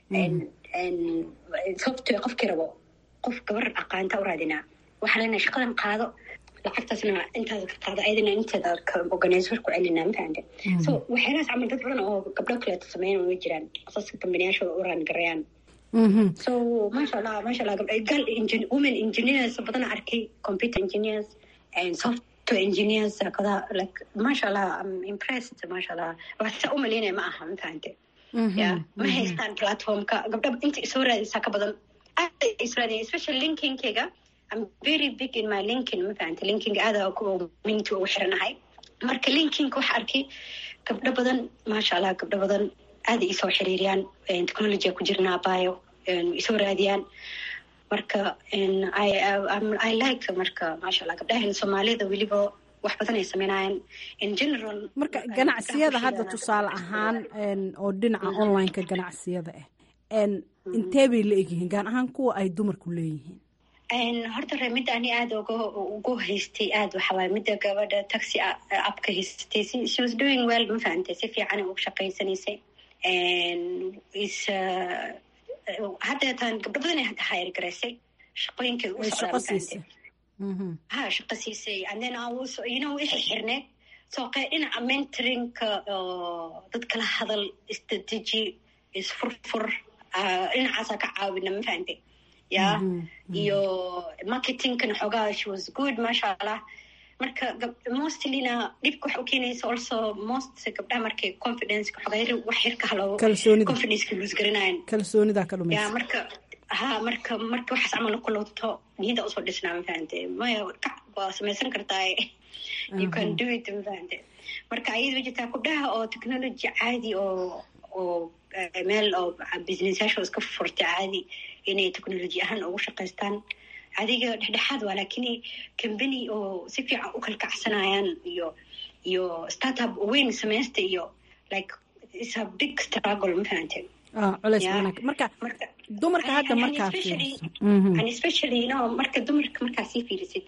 sababto qofkii rabo qof gabar aqaanta u raadinaa, waxaa leenahay shaqadan qaado, lacagtaasna intaada ka qaado, ayadana inteeda organizer ku celinaa, ma fahante. so waxyaalahaas camal dad badan oo gabdho kaleeto sameyn way jiraan, asaska kambaniyaashooda u raan garayaan. so masha allah gabdho women engineers badan arkay, computer engineers and software software engineers kada like mashallah I'm impressed mashallah waxta umalina ma aha intaante ma haystaan platformka gabdhaha inta soo raadisa ka badan Israeli especially linking-kayga I'm very big in my linking mafaante linking aada ku mintu ugu xiranahay marka linking wax arkay gabdho badan mashallah gabdho badan aad ay soo xiriiriyaan technology ku jirnaa baayo soo raadiyaan marka I like marka mashallah gabdhaha Soomaalida waliba wax badan ay sameynayaan in general marka ganacsiyada hadda tusaale ahaan oo dhinaca online-ka ganacsiyada intee bay leeyihiin gaar ahaan kuwa ay dumarku leeyihiin horta remida ani aad ugu haystay aad waxa waaye midda gabadha taxi app-ka haystay she was doing well ma fahantay si fiican ugu shaqaysanaysay hadda tan gabdho badan ay hadda hire garaysay shaqooyinkay u socdaan shaqo siisay and then also wixii xirneed soo dhinaca mentoringka dadka la hadal strategy isfurfur dhinacaasaa ka caawina ma fahantay iyo marketingkan xoogaa she was good mashallah marka mostlyna dhibka wax u keenaysa also most gabdhaha markay confidence xoogaa wax xirka halo confidence-ka lose garanayan kalsoonida ka dhumaysa marka marka waxaas camal ku looto niyada usoo dhisnaa ma fahantay maya waa samaysan kartaa you can do it ma fahantay marka ayada jirtaa gabdhaha oo technology caadi oo meel oo business-yaasha iska furtay caadi inay technology ahaan ugu shaqaystaan adiga dhexdhexaad waa laakiin company oo si fiican u kalkacsanayaan iyo startup weyn samaysta iyo like it's a big struggle ma fahantay culays wanaag marka dumarka hadda markaa fiiriso especially marka dumarka markaa sii fiirisid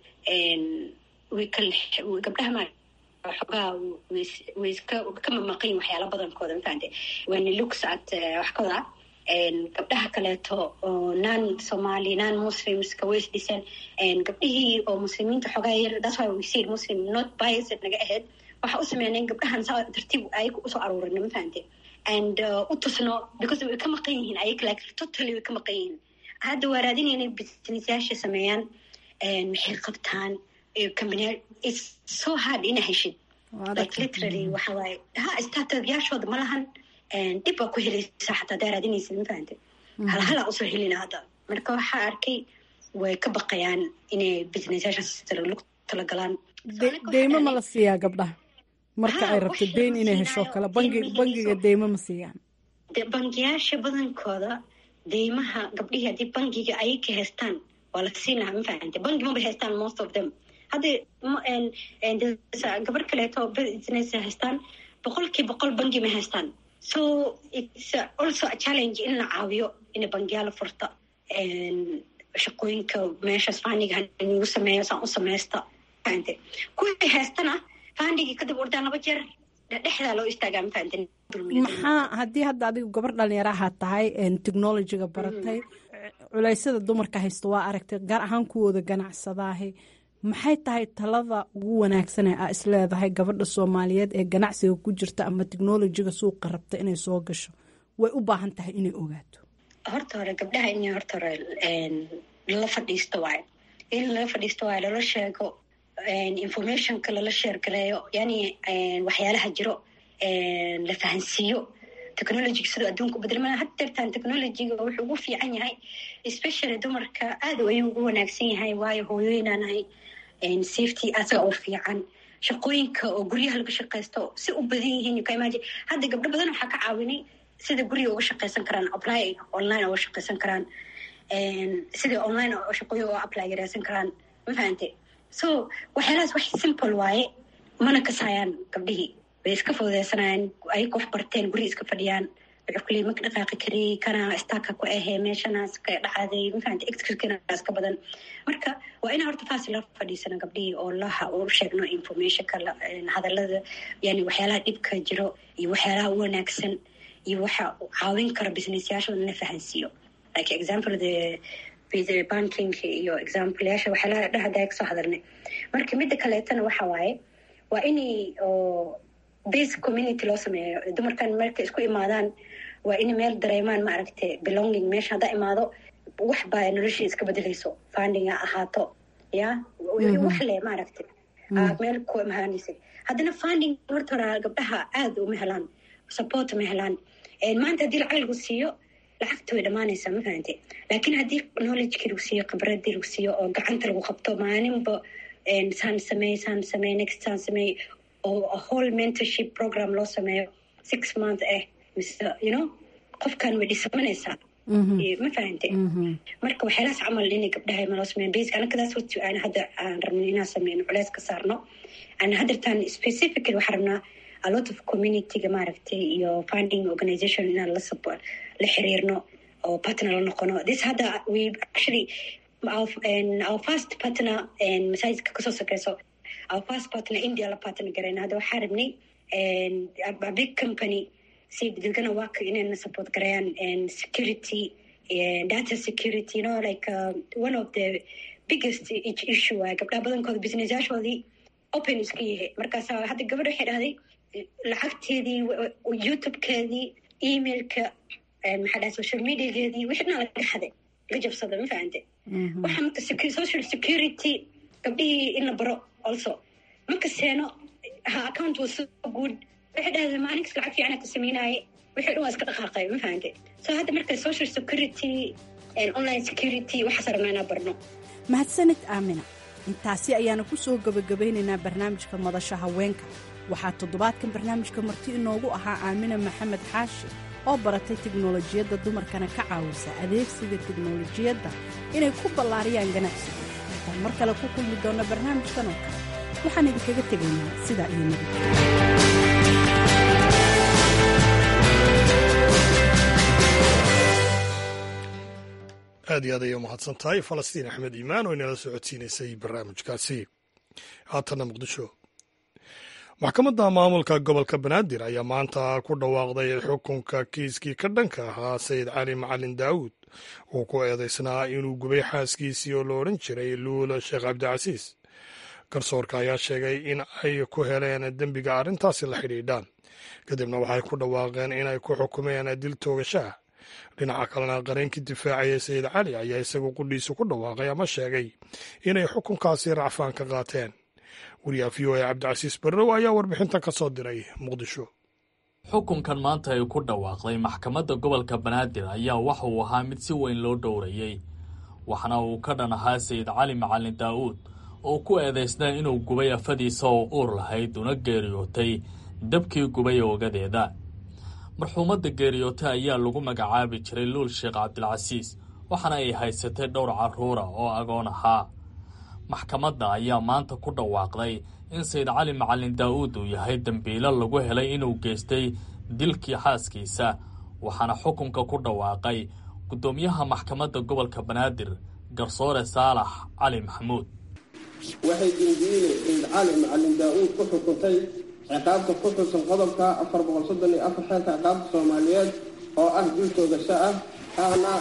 gabdhaha ma xoogaa way ka mamaqayin waxyaala badankooda ma fahantay when you look at waxkooda gabdhaha kaleeto oo non-Somali non-Muslimska way isdhiseen gabdhihii oo muslimiinta xoogaa yar that's why we say Muslim not biased naga ahayd waxa u sameyneen gabdhahan saa tartiib ayaga usoo aruurin ma fahantay and u tusno because way ka maqan yihiin ayaga like totally way ka maqan yihiin hadda waa raadinayna business-yaasha sameeyaan maxay qabtaan company it's so hard ina heshid like literally waxa waaye startup-yaashooda ma lahan dhib baa ku helaysa xataa daa raadinaysid ma fahantay halhalaa usoo helina hadda marka waxaa arkay way ka baqayaan inay business-yaashaas talagalaan deymo ma la siiyaa gabdhaha marka ay rabto deyn inay hesho kale bangiga deymo ma siiyaan bangiyaasha badankooda deymaha gabdhihii haddii bangiga ayay ka haystaan waa la siinaha ma fahantay bangi maba haystaan most of them hadda gabar kaleeto business haystaan 100% bangi ma haystaan so it's also a challenge in la caawiyo in bangiyaal furta shaqooyinka meeshaas faaniga nagu sameeyo saan u samaysta fahantay kuwii haystana faandigii kadib ordaan 2 jeer dhexdaa loo istaagaa ma fahantay maxaa haddii hadda adigu gabar dhalinyaraha tahay technologyga baratay culeysyada dumarka haysta waa aragtay gaar ahaan kuwooda ganacsadaahi maxay tahay talada ugu wanaagsan ee aa isleedahay gabadha Soomaaliyeed ee ganacsiga ku jirta ama technologyga suuqa rabta inay soo gasho way u baahan tahay inay ogaato horta hore gabdhaha inay horta hore la fadhiisto waaye lala sheego informationka lala share gareeyo yani waxyaalaha jiro la fahansiiyo technology sidoo adduunka u bedelmana haddeertaan technologyga wuxuu ugu fiican yahay especially dumarka aad ayuu ugu wanaagsan yahay waayo hooyooyinaanahay safety asaga oo fiican shaqooyinka oo guryaha laga shaqaysto si u badan yihiin you can imagine hadda gabdho badan waxaa ka caawinay sida guriga uga shaqaysan karaan apply online uga shaqaysan karaan sida online oo shaqooyin oo apply garaysan karaan ma fahantay so waxyaalahaas wax simple waaye mana kasaayaan gabdhihii way iska fududeysanayaan ayaga wax barteen guri iska fadhiyaan wuxuu kuley maka dhaqaaqi kariyey kana staaka ku ahee meeshanaas ka dhacday ma fahantay excuse-kanaas ka badan marka waa inaa horta taasi la fadhiisana gabdhihii oo u sheegno informationka hadalada yani waxyaalaha dhibka jiro iyo waxyaalaha u wanaagsan iyo waxa caawin kara business-yaashooda la fahansiiyo like example the banking iyo example-yaasha waxyaalaha dhahdaa kasoo hadalnay marka midda kaleetana waxa waaye waa inay base community loo sameeyo dumarkan markay isku imaadaan waa inay meel dareemaan maaragtay belonging meesha haddaa imaado wax baa noloshii iska bedelayso fundinga ahaato ya wax le maaragtay meel ku imaanaysid haddana funding horta hore gabdhaha aad uma helaan support ma helaan maanta haddii lacag lagu siiyo lacagta way dhamaanaysaa ma fahante laakiin haddii knowledgekii lagu siiyo khibradii lagu siiyo oo gacanta lagu qabto maalinba saan samey next saan samey oo a whole mentorship program loo sameeyo 6 months mise qofkan way dhisamanaysaa ma fahante marka waxyaalahaas camal inay gabdhaha maloo sameeyaan basic anakadaas wati aan hadda aan rabno inaan sameyno culeys ka saarno aan haddartaan specifically waxaan rabnaa a lot of communityga maaragtay iyo funding organization inaan la xiriirno oo partner la noqono this hadda we actually our first partner masaajidka kasoo sokeyso our first partner India la partner garayna hadda waxaa rabnay a big company si dadkana waa inayna support garayaan security data security like one of the biggest issue gabdhaha badankooda businessyaashoodii open iska yahay markaas hadda gabadha waxay dhahday lacagteedii youtubekeedii emailka maxaa dhahay social mediageedii wixina laga xaday laga jabsada ma fahante waxaa marka social security gabdhihii in la baro also marka seeno her account was so good waxay dhahday maalinkas lacag fiican ka sameynaaye wixii dhan waa iska dhaqaaqay ma fahante so hadda marka social security and online security waxaas rabnaa inaan barno mahadsanid aamina intaasi ayaana ku soo gabagabeynaynaa barnaamijka madasha haweenka waxaa toddobaadkan barnaamijka marti inoogu ahaa aamina maxamed xaashi oo baratay tiknolojiyadda dumarkana ka caawisa adeegsiga tiknolojiyadda inay ku ballaariyaan ganacsiga intaan mar kale ku kulmi doonna barnaamijkan oo kale waxaan idinkaga tegaynaa sidaa iyo nabadgelyo aad iyo aad ayay umahadsan tahay falastiin axmed iimaan oo inala socodsiinaysay barnaamijkaasi haatanna muqdisho maxkamadda maamulka gobolka banaadir ayaa maanta ku dhawaaqday xukunka kiiskii ka dhanka ahaa sayid cali macalin daawuud uu ku eedaysnaa inuu gubay xaaskiisii oo la odhan jiray luula sheekh cabdicasiis garsoorka ayaa sheegay in ay ku heleen dembiga arrintaasi la xidhiidhaan kadibna waxay ku dhawaaqeen inay ku xukumeen dil toogashaah dhinaca kalena qareenkii difaacaya sayid cali ayaa isagu qudhiisu ku dhawaaqay ama sheegay inay xukunkaasi racfaan ka qaateen wariyaha v o a cabdicasiis barrow ayaa warbixintan ka soo diray muqdisho xukunkan maanta ay ku dhawaaqday maxkamadda gobolka banaadir ayaa waxa uu ahaa mid si weyn loo dhowrayey waxaana uu ka dhan ahaa sayid cali macalin daa'uud oo ku eedaysnaa inuu gubay afadiisa oo uur lahayd una geeriyootay dabkii gubay oogadeeda marxuumadda geeriyoota ayaa lagu magacaabi jiray luul sheekh cabdilcasiis waxaana ay haysatay dhowr carruura oo agoon ahaa maxkamadda ayaa maanta ku dhawaaqday in sayid cali macalin daa'uud uu yahay dembiilo lagu helay inuu geystay dilkii xaaskiisa waxaana xukunka ku dhawaaqay guddoomiyaha maxkamadda gobolka banaadir garsoore saalax cali maxamuud waxay dembiile sayid cali macalin daa'uud ku xukuntay ciqaabta ku xusan qodobka 434 xeerka ciqaabta Soomaaliyeed oo ah dil toogasho ah ahna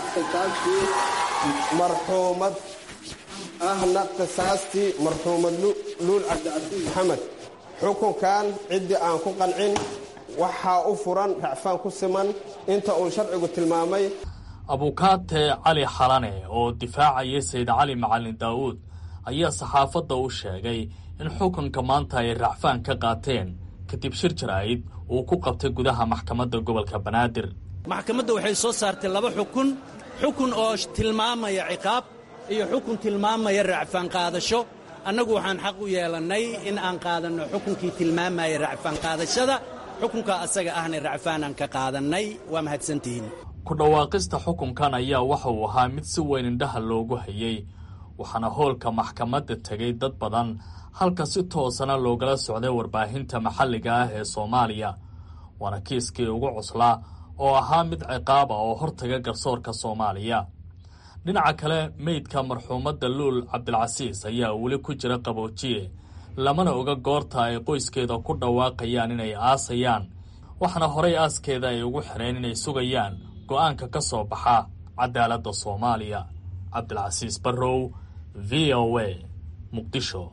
qisaastii marxuumad luul cabdicasiis maxamed xukunkan ciddii aan ku qancin waxaa u furan racfaan ku siman inta uu sharcigu tilmaamay abukaate cali xalane oo difaacayay sayid cali macalin daa'uud ayaa saxaafadda u sheegay in xukunka maanta ay racfaan ka qaateen kadib shir jaraa'id uu ku qabtay gudaha maxkamadda gobolka banaadir maxkamadda waxay soo saartay 2 xukun oo tilmaamaya ciqaab iyo xukun tilmaamaya racfaan qaadasho annagu waxaan xaq u yeelannay in aan qaadanno xukunkii tilmaamaya racfaan qaadashada xukunka asaga ahna racfaanaan ka qaadannay waa mahadsantihiin ku dhawaaqista xukunkan ayaa waxa uu ahaa mid si weyn indhaha loogu hayey waxaana hoolka maxkamadda tegay dad badan halka si toosana loogala socday warbaahinta maxalliga ah ee Soomaaliya waana kiiskii ugu cuslaa oo ahaa mid ciqaaba oo hortaga garsoorka Soomaaliya dhinaca kale meydka marxuumadda luul cabdilcasiis ayaa weli ku jira qaboojiye lamana oga goorta ay qoyskeeda ku dhawaaqayaan inay aasayaan waxaana horay aaskeeda ay ugu xireen inay sugayaan go'aanka ka soo baxa cadaaladda Soomaaliya cabdilcasiis barrow VOA Muqdisho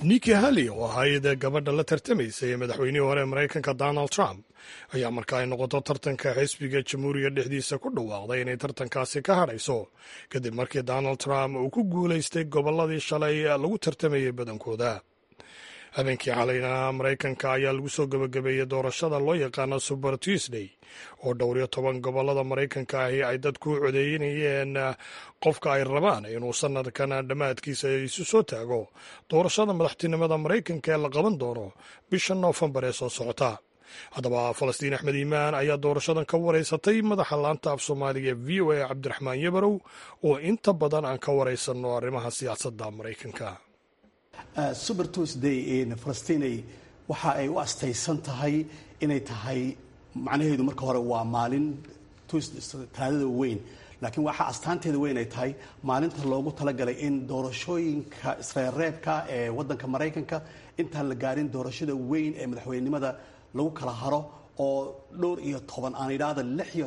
Nikki Haley oo ahayd gabadha la tartamaysay ee madaxweynihii hore ee Maraykanka Donald Trump ayaa marka ay noqoto tartanka xisbiga jamhuuriga dhexdiisa ku dhawaaqday inay tartankaasi ka hadhayso kadib markii Donald Trump uu ku guulaystay gobolladii shalay lagu tartamayay badankooda. habeenkii xalayna Maraykanka ayaa lagu soo gabagabeeyey doorashada loo yaqaano Super Tuesday oo dhowr iyo 10 gobollada Maraykanka ahi ay dadku u codeynayeen qofka ay rabaan inuu sanadkan dhammaadkiisa isu soo taago doorashada madaxtinimada Maraykanka ee la qaban doono bisha Noofambar ee soo socota. haddaba Falastiin Axmed Iimaan ayaa doorashadan ka wareysatay madaxa laanta af Soomaaliga VOA Cabdiraxmaan Yabarow oo inta badan aan ka wareysano arrimaha siyaasadda Maraykanka. Super Tuesday in Falastiin waxa ay u astaysan tahay inay tahay macnaheedu marka hore waa maalin talaadada weyn, laakiin waxa astaanteeda weyn ay tahay maalinta loogu talagalay in doorashooyinka isreebreebka ee wadanka Maraykanka intaan la gaarin doorashada weyn ee madaxweynenimada lagu kala haro oo dhowr iyo 10 aan idhaahdo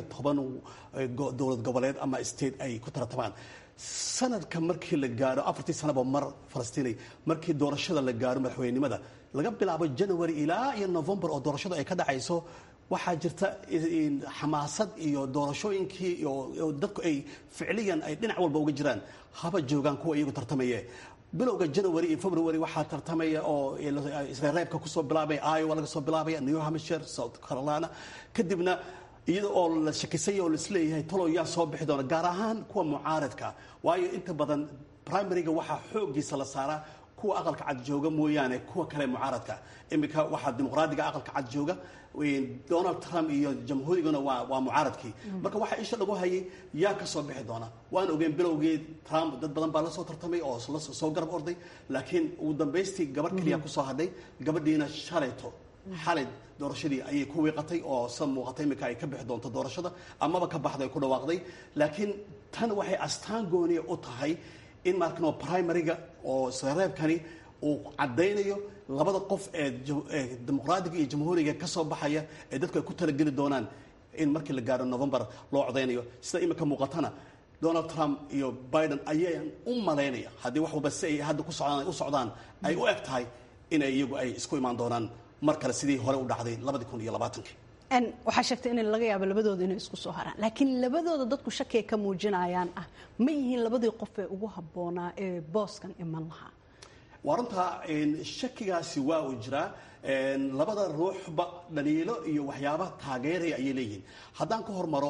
16 dowlad goboleed ama state ay ku tartamaan. sanadka markii la gaaro 4 sanaba mar Falastiin markii doorashada la gaaro madaxweynenimada laga bilaabo January ilaa iyo November oo doorashada ay ka dhacayso waxaa jirta xamaasad iyo doorashooyinkii iyo dadku ay ficliyan ay dhinac walba uga jiraan haba joogan kuwa iyagu tartamaya. bilowga January iyo February waxaa tartamaya oo isreebreebka ku soo bilaabay Iowa laga soo bilaabay New Hampshire, South Carolina, kadibna iyada oo la shakisay oo la isleeyahay talo yaa soo bixi doona gaar ahaan kuwa mucaaradka, waayo inta badan primary-ga waxaa xoogiisa la saaraa kuwa aqalka cad jooga mooyaane kuwa kale mucaaradka. imika waxaa dimuqraadiga aqalka cad jooga Donald Trump iyo jamhuuriguna waa mucaaradkii. marka waxa isha lagu hayay yaa ka soo bixi doona. waan ogeyn bilowgii Trump dad badan baa la soo tartamay oo soo garab orday, laakiin ugu dambeystii gabar kaliya ku soo hadhay. gabadhiina xalay doorashadii ayay ku wiiqatay oo san muuqatay imika ay ka bixi doonto doorashada amaba ka baxday ku dhawaaqday. laakiin tan waxay astaan gooni u tahay in markano primary-ga oo isreebkani uu cadeynayo labada qof ee dimuqraadiga iyo jamhuuriga ka soo baxaya ee dadku ay ku talageli doonaan in markii la gaaro November loo codeynayo. sida imika muuqatana Donald Trump iyo Biden ayaan u maleynaya haddii wax walba si ay hadda u socdaan ay u eg tahay in iyagu ay isku imaan doonaan mar kale sidii hore u dhacday 2020. waxaa sheegtay in laga yaabo labadooda inay isku soo haraan, laakiin labadooda dadku shaki ka muujinayaan ma yihiin labadii qof ee ugu habboonaa ee booskan iman lahaa. waranta shakigaasi waa uu jiraa. labada ruuxba dhaliilo iyo waxyaaba taageeraya ayay leeyihiin. haddaan ka hormaro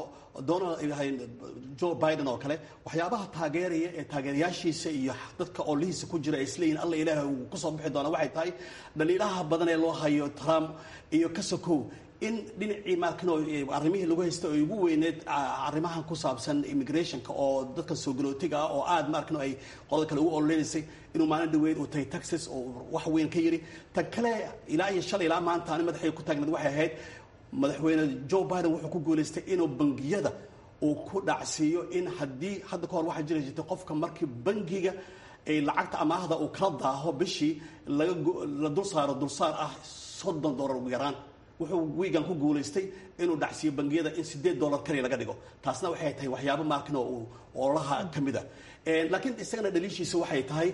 Joe Biden oo kale waxyaabaha taageeraya ee taageerayaashiisa iyo dadka oo lihiisa ku jira ay isleeyihiin alla ilaahay uu ku soo bixi doona waxay tahay dhaliilaha badan ee loo hayo Trump iyo ka sokow in dhinacii markano arrimihii lagu haysto ay ugu weyneed arrimahan ku saabsan immigrationka oo dadka soo galootiga ah oo aad markano ay qolada kale ugu ololeysay inuu maalin dhaweyd uu tahay Texas oo wax weyn ka yiri. tan kale ilaa iyo shalay ilaa maanta aan madaxay ku taagnayd waxay ahayd madaxweyne Joe Biden wuxuu ku guuleystay inuu bangiyada uu ku dhacsiiyo in haddii hadda ka hor waxaa jiri jirtay qofka markii bangiga ay lacagta amaahda uu kala daaho bishii la dul saaro dulsaar ah $30 ugu yaraan. wuxuu wiigan ku guuleystay inuu dhacsiiyo bangiyada in $8 kaliya laga dhigo. taasna waxay tahay waxyaabo markan oo laha kamid ah. laakiin isagana dhaliishiisa waxay tahay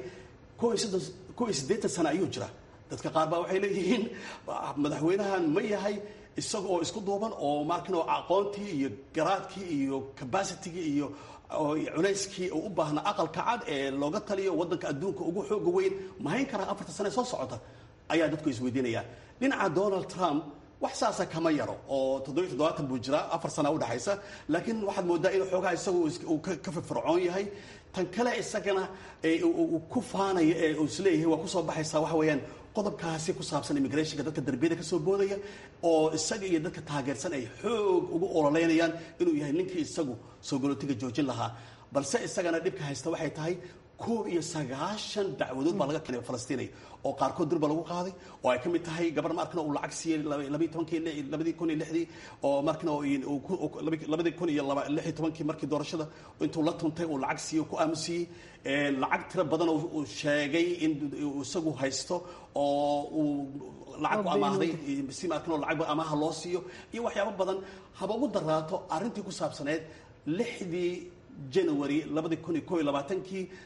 80 sano ayuu jira. dadka qaar baa waxay leeyihiin madaxweynahan ma yahay isaga oo isku duuban oo markan oo aqoontii iyo garaadkii iyo capacity-gii iyo culayskii uu u baahnaa aqalka cad ee looga taliyo wadanka adduunka ugu xooga weyn ma hayn karaa 4 sano soo socota ayaa dadku isweydiinayaan. dhinaca Donald Trump wax saasa kama yaro oo 77 buu jira 4 sano u dhaxaysa, laakiin waxaad moodaa inuu xoogaa isagu uu ka firfircoon yahay. tan kale isagana uu ku faanayo ee uu isleeyahay waa ku soo baxaysaa waxa weeyaan qodobkaasi ku saabsan immigrationka dadka darbiyada ka soo boodaya oo isaga iyo dadka taageersan ay xoog ugu ololeynayaan inuu yahay ninkii isagu soo galootiga joojin lahaa. balse isagana dhibka haysta waxay tahay 91 dacwadood baa laga keenay Falastiin oo qaarkood durba lagu qaaday oo ay kamid tahay gabar markana uu lacag siiyay 2016 oo markana uu 2016 markii doorashada intuu la tuntay uu lacag siiyay ku aamusiyay lacag tira badan oo sheegay in isagu haysto oo uu lacag ku amaahday si markana lacag amaah loo siiyo iyo waxyaabo badan haba ugu daraato arintii ku saabsaneed 6 January 2021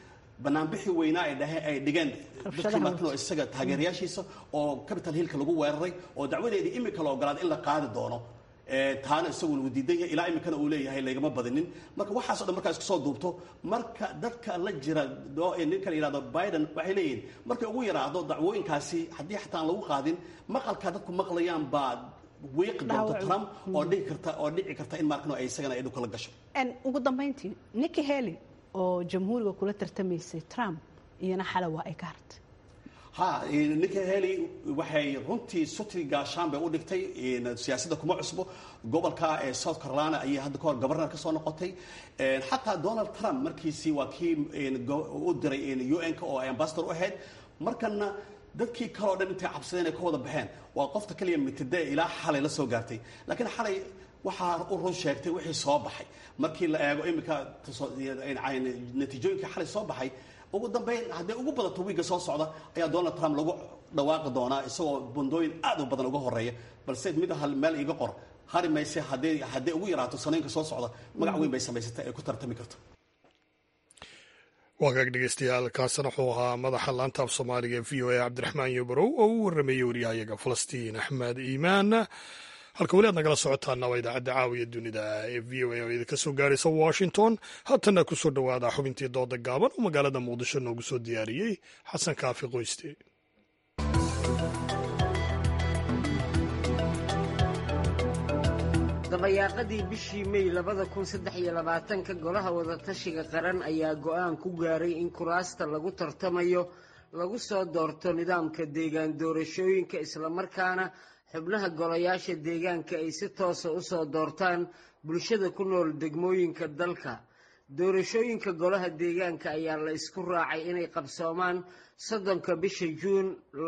banaanbixi weynaa ay dhigeen dadkii markan oo isaga taageerayaashiisa oo Capitol Hillka lagu weeraray oo dacwadeedii imika la ogolaaday in la qaadi doono taana isagu uu diiday ilaa imikana uu leeyahay lagama badinin marka waxaas oo dhan markaas ku soo duubto marka dadka la jira ninka la yiraahdo Biden waxay leeyihiin markay ugu yaraado dacwooyinkaasi haddii xataa lagu qaadin maqalka dadku maqlayaan baa weeq doonto Trump oo dhici karta in markan ay isagana ay dhulka la gasho ugu dambeyntii Nikki Haley oo jamhuuriga kula tartamaysay Trump iyana xala waa ay ka hartay Nikki Haley waxay runtii sutri gaashaan bay u dhigtay siyaasadda kuma cusbo gobolka ee South Carolina ayay hadda ka hor governor ka soo noqotay xataa Donald Trump markiisii waa kii u diray UN-ka oo ambassador u ahayd markana dadkii kale oo dhan intay cabsadeen ay ka wada baxeen waa qofta kaliya mitida ilaa xalay la soo gaartay laakiin xalay waxaa u run sheegtay wixii soo baxay markii la eego imika natiijooyinka xalay soo baxay ugu dambeyn haddii ugu badato wiiga soo socda ayaa Donald Trump lagu dhawaaqi doonaa isagoo bundooyin aad u badan uga horeeya balse mid hal meel iga qor hari mayse haddii ugu yaraato sanooyinka soo socda magac weyn bay samaysatay ay ku tartami karto waagaag dhegeystayaal kaasina wuxuu ahaa madaxa laanta af Soomaaliga ee VOA Cabdiraxmaan Yobrow oo u waramayay wariyahayaga Falastiin Axmed Iimaan halka weli aad nagala socotaana waa idaacadda caawiya dunida ee VOA oo idinka soo gaaraysa Washington haatana ku soo dhowaada xubintii dooda gaaban oo magaalada Muqdisho noogu soo diyaariyey Xasan Kaafi Qoyste dabayaaqadii bishii May 2023 golaha wadatashiga qaran ayaa go'aan ku gaaray in kuraasta lagu tartamayo lagu soo doorto nidaamka deegaan doorashooyinka isla markaana xubnaha golayaasha deegaanka ay si toos ah u soo doortaan bulshada ku nool degmooyinka dalka doorashooyinka golaha deegaanka ayaa la isku raacay inay qabsoomaan 30 bisha Juun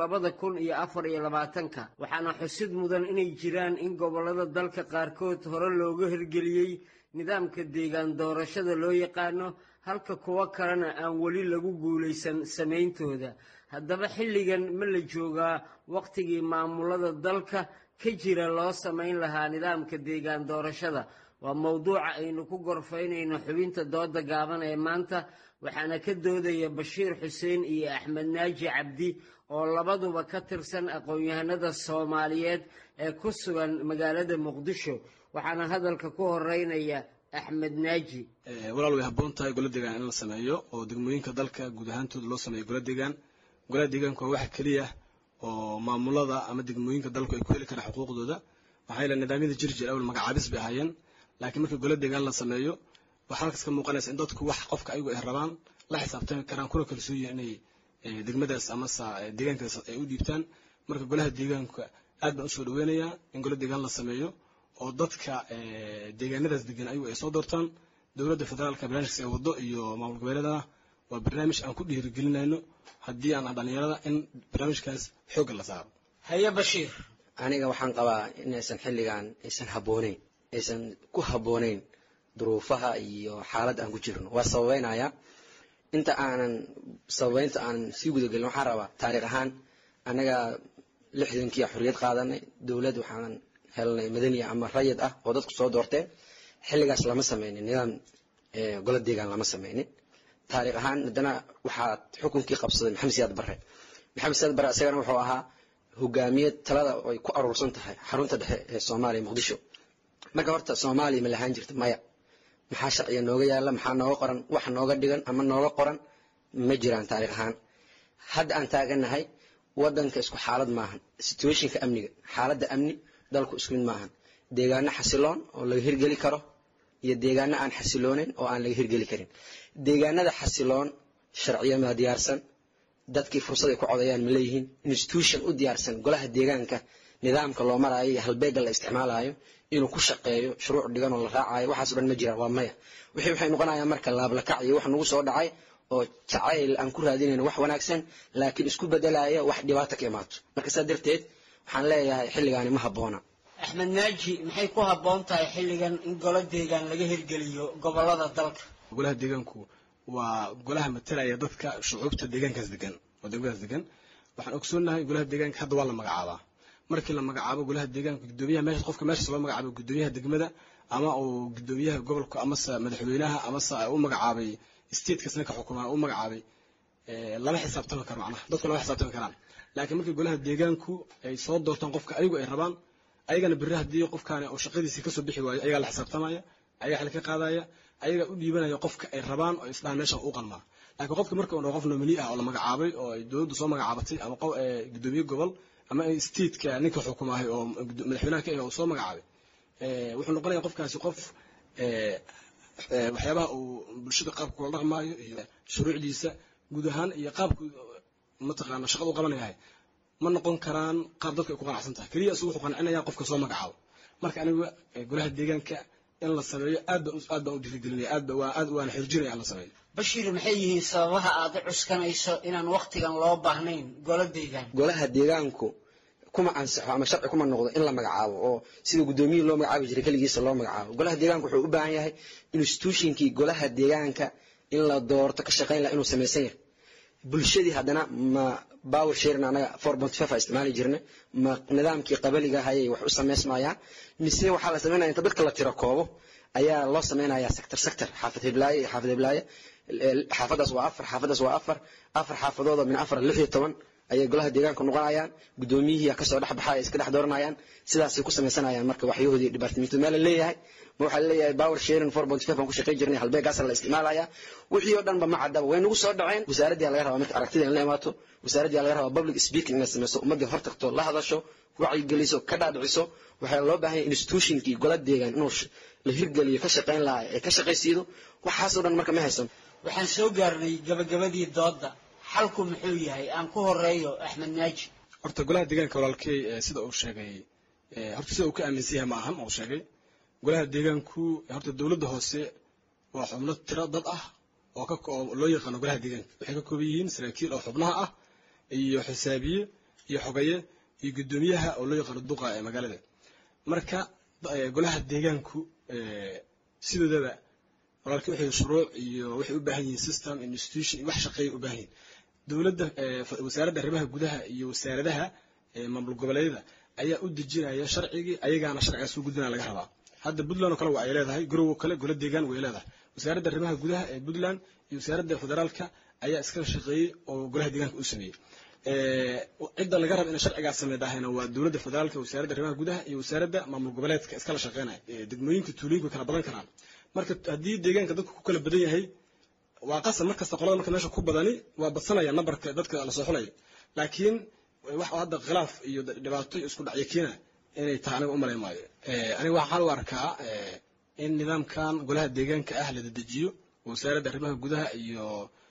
2024 waxaana xusid mudan inay jiraan in gobolada dalka qaarkood hore looga hirgeliyay nidaamka deegaan doorashada loo yaqaano halka kuwa kalena aan wali lagu guuleysan sameeyntooda haddaba xilligan ma la joogaa waqtigii maamulada dalka ka jira loo sameyn lahaa nidaamka deegaan doorashada waa mowduuca aynu ku gorfaynayno xubinta dooda gaaban ee maanta waxaana ka doodaya Bashiir Xuseen iyo Axmed Naaji Cabdi oo labaduba ka tirsan aqoon-yahanada Soomaaliyeed ee ku sugan magaalada Muqdisho waxaana hadalka ku horeynaya Axmed Naaji walaal way haboon tahay golaha deegaan in la sameeyo oo degmooyinka dalka guud ahaantooda loo sameeyo golaha deegaanka waa wax kaliya oo maamulada ama degmooyinka dalku ay ku heli karaan xuquuqdooda waxay la nidaamyada jirjir awal magacaabis bay hayeen laakiin marka golaha deegaan la sameeyo waxa halkaas ka muuqanaysa in dadku wax qofka ayagu ay rabaan la xisaabtami karaan kuna kalsoon inay degmadaas ama deegaankaas ay u dhiibtaan marka golaha deegaanka aad baan u soo dhaweynayaa in golaha deegaan la sameeyo oo dadka deegaanadaas degan ayagu ay soo doortaan dowladda federaalka barnaamijka ee wado iyo maamul goboleedada waa barnaamij aan ku dhiirigelinayno haddii aan dhalinyarada in barnaamijkaas xoog la saaro haya Bashiir aniga waxaan qabaa inaysan xilligan aysan ku habooneyn duruufaha iyo xaalad aan ku jirno waa sababeynaya inta aanan sababeynta aan sii guda galin waxaan rabaa taariikh ahaan anaga 60kii xorriyad qaadanay dawlad waxaan helnay madani ama rayid ah oo dadku soo doorteen xilligaas lama sameeynin nidaam golaha deegaan lama sameeynin taariikh ahaan hadana waxa xukunkii qabsaday Maxamed Siyaad Barre asagana wuxuu ahaa hogaamiye talada ay ku aruursan tahay xarunta dhexe ee Soomaaliya Muqdisho marka horta Soomaaliya ma lahaan jirta maya maxaa sharciga nooga yaala maxaa nooga qoran wax nooga dhigan ama nooga qoran ma jiraan taariikh ahaan hadda aan taaganahay wadanka isku xaalad maahan situationka amniga xaaladda amni dalku isku mid maahan deegaano xasiloon oo laga hirgeli karo iyo deegaano aan xasiloonin oo aan laga hirgeli karin deegaanada xasiloon sharciyo ma diyaarsan dadkii fursad ay ku codayaan ma leeyihiin institution u diyaarsan golaha deegaanka nidaamka loo marayo iyo halbeega la isticmaalayo inuu ku shaqeeyo shuruuc dhigan oo la raacayo waxaas dhan ma jiraan waa maya waxay noqonayaan marka laablakac iyo wax nagu soo dhacay oo jacayl aan ku raadinayno wax wanaagsan laakiin isku bedelaya wax dhibaato ka imaato marka saa darteed waxaan leeyahay xilligaani ma habboona Axmed Naaji maxay ku habboon tahay xilligan in golaha deegaan laga hirgeliyo gobolada dalka golaha deegaanku waa golaha matalaya dadka shucuubta deegaankaas degan oo degmadaas degan waxaan ogsoonahay golaha deegaanka hadda waa la magacaabaa markii la magacaabo golaha deegaanka gudoomiyaha meesha qofka meesha loo magacaabo gudoomiyaha degmada ama uu gudoomiyaha gobolka ama madaxweynaha ama u magacaabay state-ka sanadka xukuumaha u magacaabay lama xisaabtami karo macnaha dadku lama xisaabtami karaan laakiin markii golaha deegaanku ay soo doortaan qofka ayagu ay rabaan ayagana berri haddii qofkaani oo shaqadiisii kasoo bixi waayo ayagaa la xisaabtamaya ayagaa xil ka qaadaya ayagaa u dhiibanaya qofka ay rabaan oo isdhahan meesha u qalmaa laakiin qofka marka uu qof nomini ah oo la magacaabay oo ay dowladdu soo magacaabatay ama gudoomiye gobol ama stateka ninka xukumahay oo madaxweynaha ka ah oo soo magacaabay wuxuu noqonayaa qofkaasi qof waxyaabaha uu bulshada qaabka kula dhaqmaayo iyo shuruucdiisa guud ahaan iyo qaabku mataqaana shaqada u qabanayahay ma noqon karaan qaab dadka ay ku qanacsan tahay keliya isugu wuxuu qancinayaa qofka soo magacaabo marka aniga golaha deegaanka in la sameeyo aad baan u dhiirigelinaya aad waan xirjinaya in la sameeyo bashiir maxay yihiin sababaha aad u cuskanayso inaan waqtigan loo baahnayn golaha deegaanku kuma ansaxo ama sharci kuma noqdo in la magacaabo oo sida gudoomiye loo magacaabi jiray kaligiisa loo magacaabo golaha deegaanku wuxuu u baahan yahay institutionkii golaha deegaanka in la doorto ka shaqayn lahaa inuu samaysan yahay bulshadii haddana ma power sharing anaga 4.5 isticmaali jirnay ma nidaamkii qabaliga hayay wax u samaysmayaan mise waxaa la sameynaya inta dadka la tiro koobo ayaa loo sameynayaa sector xaafad hiblaaye xaafadaas waa afar xaafadooda min 16 ayay golaha deegaanka noqonayaan gudoomiyihii ka soo dhaxbaxay iska dhex dooranayaan sidaas ay ku sameysanayaan marka waxyahoodii departmentu meel leeyahay ma waxa leeyahay power sharing 4.5 aan ku shaqeyn jirnay halbeegaas la isticmaalaya wixii oo dhan ba ma cadaba way nagu soo dhaceen wasaaradda laga rabaa marka aragtida in la imaato wasaaradda laga rabaa public speaking in sameyso ummadda hortagto la hadasho wacyi geliso ka dhaadhiciso waxa loo baahan yahay institutionkii golaha deegaan inuu la hirgeliyo ka shaqeyn lahaa ee ka shaqeysiido waxaas oo dhan marka ma haysan waxaan soo gaarnay gabagabadii doodda xalku muxuu yahay aan ku horeeyo Axmed Naaji horta golaha deegaanka walaalkay sida uu sheegay horta sida uu ka aaminsan yahay ma ahan uu sheegay golaha deegaanku horta dawladda hoose waa xubno tiro dad ah oo loo yaqaan golaha deegaanka waxay ka kooban yihiin saraakiil oo xubnaha ah iyo xisaabiye iyo xogaye iyo gudoomiyaha oo loo yaqaan duqa ee magaalada marka golaha deegaanku sidoodaba walaalkay waxay shuruuc iyo waxay u baahan yihiin system institution wax shaqeey u baahan dawladda wasaaradda arrimaha gudaha iyo wasaaradaha maamul goboleedyada ayaa u dejinaya sharcigii ayagaana sharciga soo gudbina laga rabaa hadda Puntland oo kale waa ay leedahay garow kale golaha deegaan way leedahay wasaaradda arrimaha gudaha ee Puntland iyo wasaaradda federaalka ayaa iska shaqeeyay oo golaha deegaanka u sameeyay cidda laga rabo in sharciga sameeyayna waa dawladda federaalka wasaaradda arrimaha gudaha iyo wasaaradda maamul goboleedka iska la shaqeynaya degmooyinka tuulooyinka kala badan karaan marka haddii deegaanka dadku ku kala badan yahay waa qasab markasta qolada marka meesha ku badani waa badsanaya numberka dadka la soo xulay laakiin wax hadda khilaaf iyo dhibaato isku dhacay keena inay tahay aniga u maleeymaayo aniga waxaan u arkaa in nidaamkan golaha deegaanka ah la dejiyo wasaaradda arrimaha gudaha iyo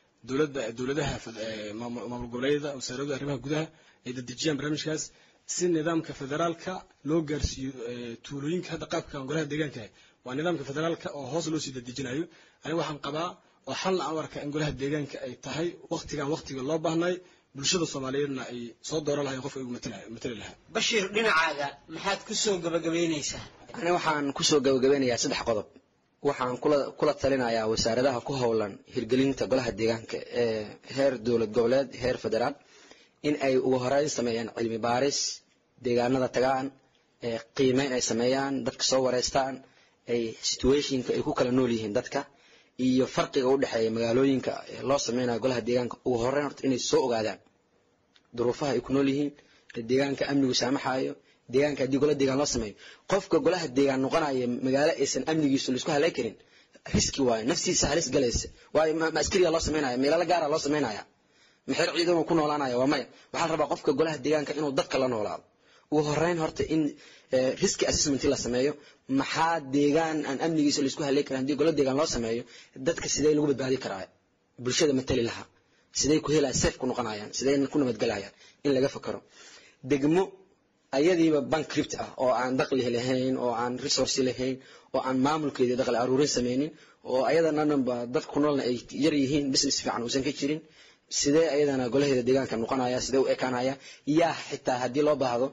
dawladaha maamul goboleedyada wasaaradda arrimaha gudaha ay dejiyaan barnaamijkaas si nidaamka federaalka loo gaarsiiyo tuulooyinka hadda qaabkan golaha deegaanka waa nidaamka federaalka oo hoos loo sii dejinayo aniga waxaan qabaa oo xal aan u arkaa in golaha deegaanka ay tahay waqtiga loo baahnay bulshada Soomaaliyeedna ay soo dooran lahayn qofka ugu matali lahaa Bashiir dhinacaaga maxaad ku soo gabagabeynaysaa aniga waxaan ku soo gabagabeynayaa 3 qodob waxaan kula talinayaa wasaaradaha ku howlan hirgelinta golaha deegaanka ee heer dawlad goboleed heer federaal in ay ugu horeyn sameeyaan cilmi baaris deegaanada tagaan qiimeyn ay sameeyaan dadka soo wareystaan ay situationka ay ku kala nool yihiin dadka iyo farqiga u dhaxeeya magaalooyinka loo sameeyo golaha deegaanka ugu horeyn horta inay soo ogaadaan duruufaha ay ku nool yihiin deegaanka amnigu saamaxayo deegaanka hadii golaha deegaan loo sameeyo qofka golaha deegaan noqonaya magaalo aysan amnigiisu la isku halay karin riski waay naftiisa halis galaysa waay ma askariga loo sameeynaya meelo gaar ah loo sameeynaya maxay ciidan ku noolaanaya waa maya waxa rabaa qofka golaha deegaanka inuu dadka la noolaado ugu horeyn horta in risk assessment la sameeyo maxaa deegaan aan amnigiisa la isku halay karin hadii golaha deegaan loo sameeyo dadka sidee lagu badbaadi karaa bulshada matali laha sidee ku helayaan safe ku noqonayaan sidee ku nabad galayaan in laga fakaro degmo ayadiiba bankrupt ah oo aan dakhli lahayn oo aan resource lahayn oo aan maamulkeeda dakhli aruurin sameynin oo ayadana dad ku noolna ay yar yihiin business fiican oo san ka jirin sidee ayadana golaheeda deegaanka noqonaya sidee u ekaanaya yaa xitaa hadii loo baahdo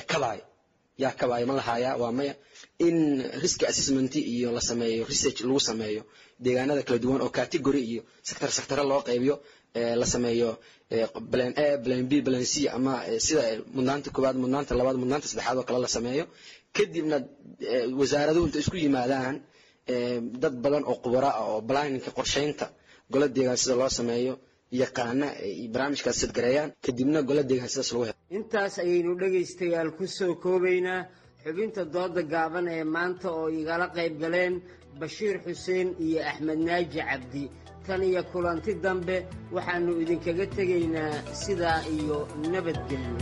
kabaay ma lahaya waa maya in risk assessment iyo la sameeyo research lagu sameeyo deegaanada kala duwan oo category iyo sector loo qaybiyo la sameeyo plan A plan B plan C ama sida mudnaanta koobaad mudnaanta labaad mudnaanta saddexaad oo kala la sameeyo kadibna wasaaraduhu inta isku yimaadaan dad badan oo khubaro ah oo planning qorsheynta golaha deegaan sida loo sameeyo yaqaana ay barnaamijkaas sidgareeyaan kadibna golo deegaan sidaas lagu helo. intaas ayaynu dhegaystayaal ku soo koobaynaa xubinta dooda gaaban ee maanta oo igala qayb galeen bashiir xuseen iyo axmed naaji cabdi. tan iyo kulanti dambe waxaannu idinkaga tegaynaa sidaa iyo nabadgelyo.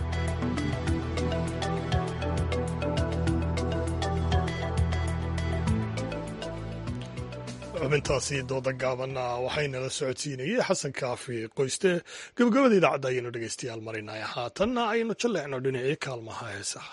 xubintaasi dooda gaabanna waxaynala socodsiinayey xasan kaafi qoyste. gabagabada idaacadda ayaynu dhegaystayaal marinaya haatanna aynu jalleecno dhinacii kaalmaha heesaha.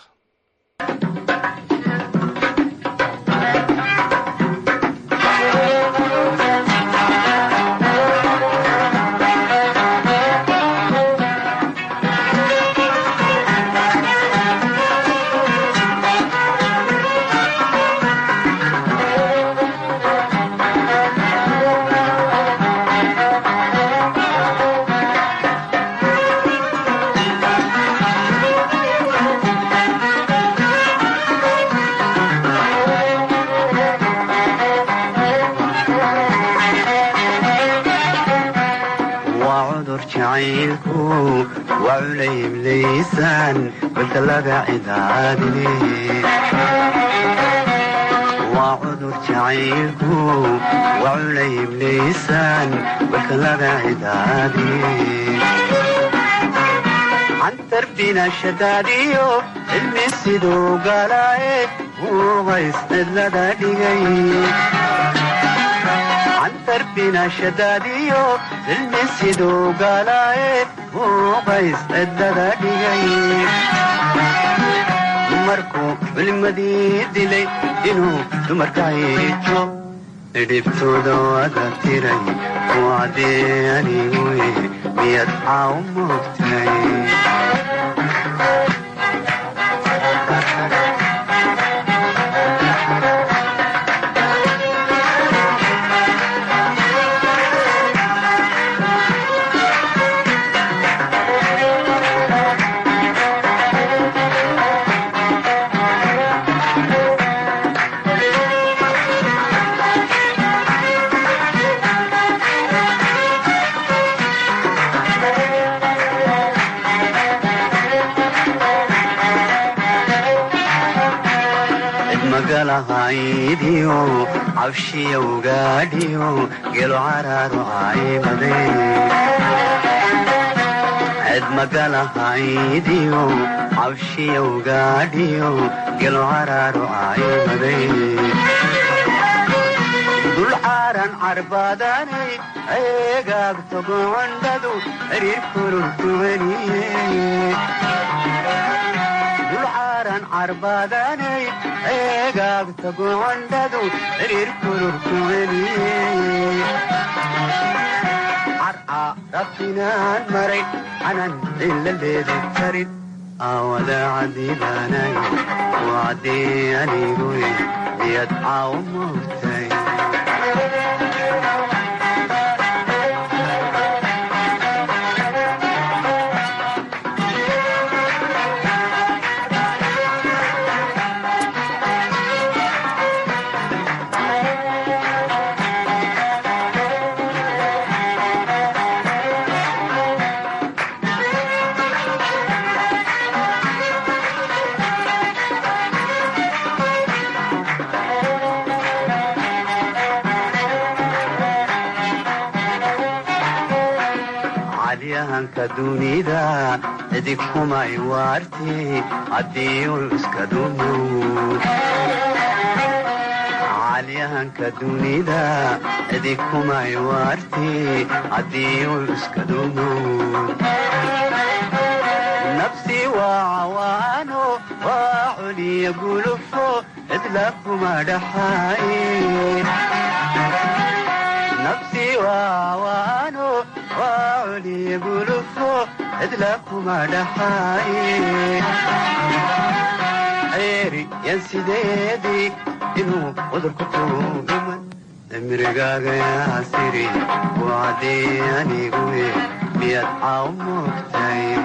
وعليم ليسان والثلاثة عدادي وعذر شعيركو وعليم ليسان والثلاثة عدادي عن تربينا الشداديو المسيدو قلاي وغيس اللدادي عن تربينا الشداديو المسيدو قلاي وغيس اللدادي dumarku culimadii dilay inuu dumarka hiijo dhibtooda wada tiray kuwacdee anigu miyad caaw moogtay magalahaydyo cabshiya ugaadhiyo gelo caraaro caymade cid magalahaydyo cabshiya ugaadhiyo gelo caraaro caymade dul caaran carbaadanay eegaagto gocondhadu xiriir kururkuwaniye carbaadanay eegaagta gocondhadu xiriir kururkuwaniye carca rabtinaan maray canan cilaleedu tarin aawada cadiibaanayo wacdii anigu miyad caaw moogtay dunida cidig kumay waarti haddii iska dumo calyahanka dunida cidig kumay waarti haddii iska dumo nafsi waa cawaano waa culiya gulufo cidla kuma dhaxaaye nafsi waa cawaano وعلي قلوفه ادلكم على حاي عيري ينسي ديدي إنه قدركم بمن امرقاق يا سيري وعدي أني قوي بيدعى ومكتاين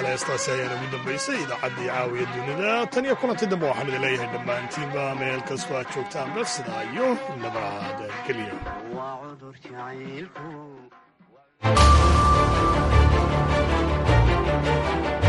heestaasi ayaana ugu dambaysay idaacaddii caawiya dunida tan iyo kulanti dambe waxaan idin leeyahay dhammaantiinba meel kastoo aad joogtaan bal sidaa iyo nabadgelya.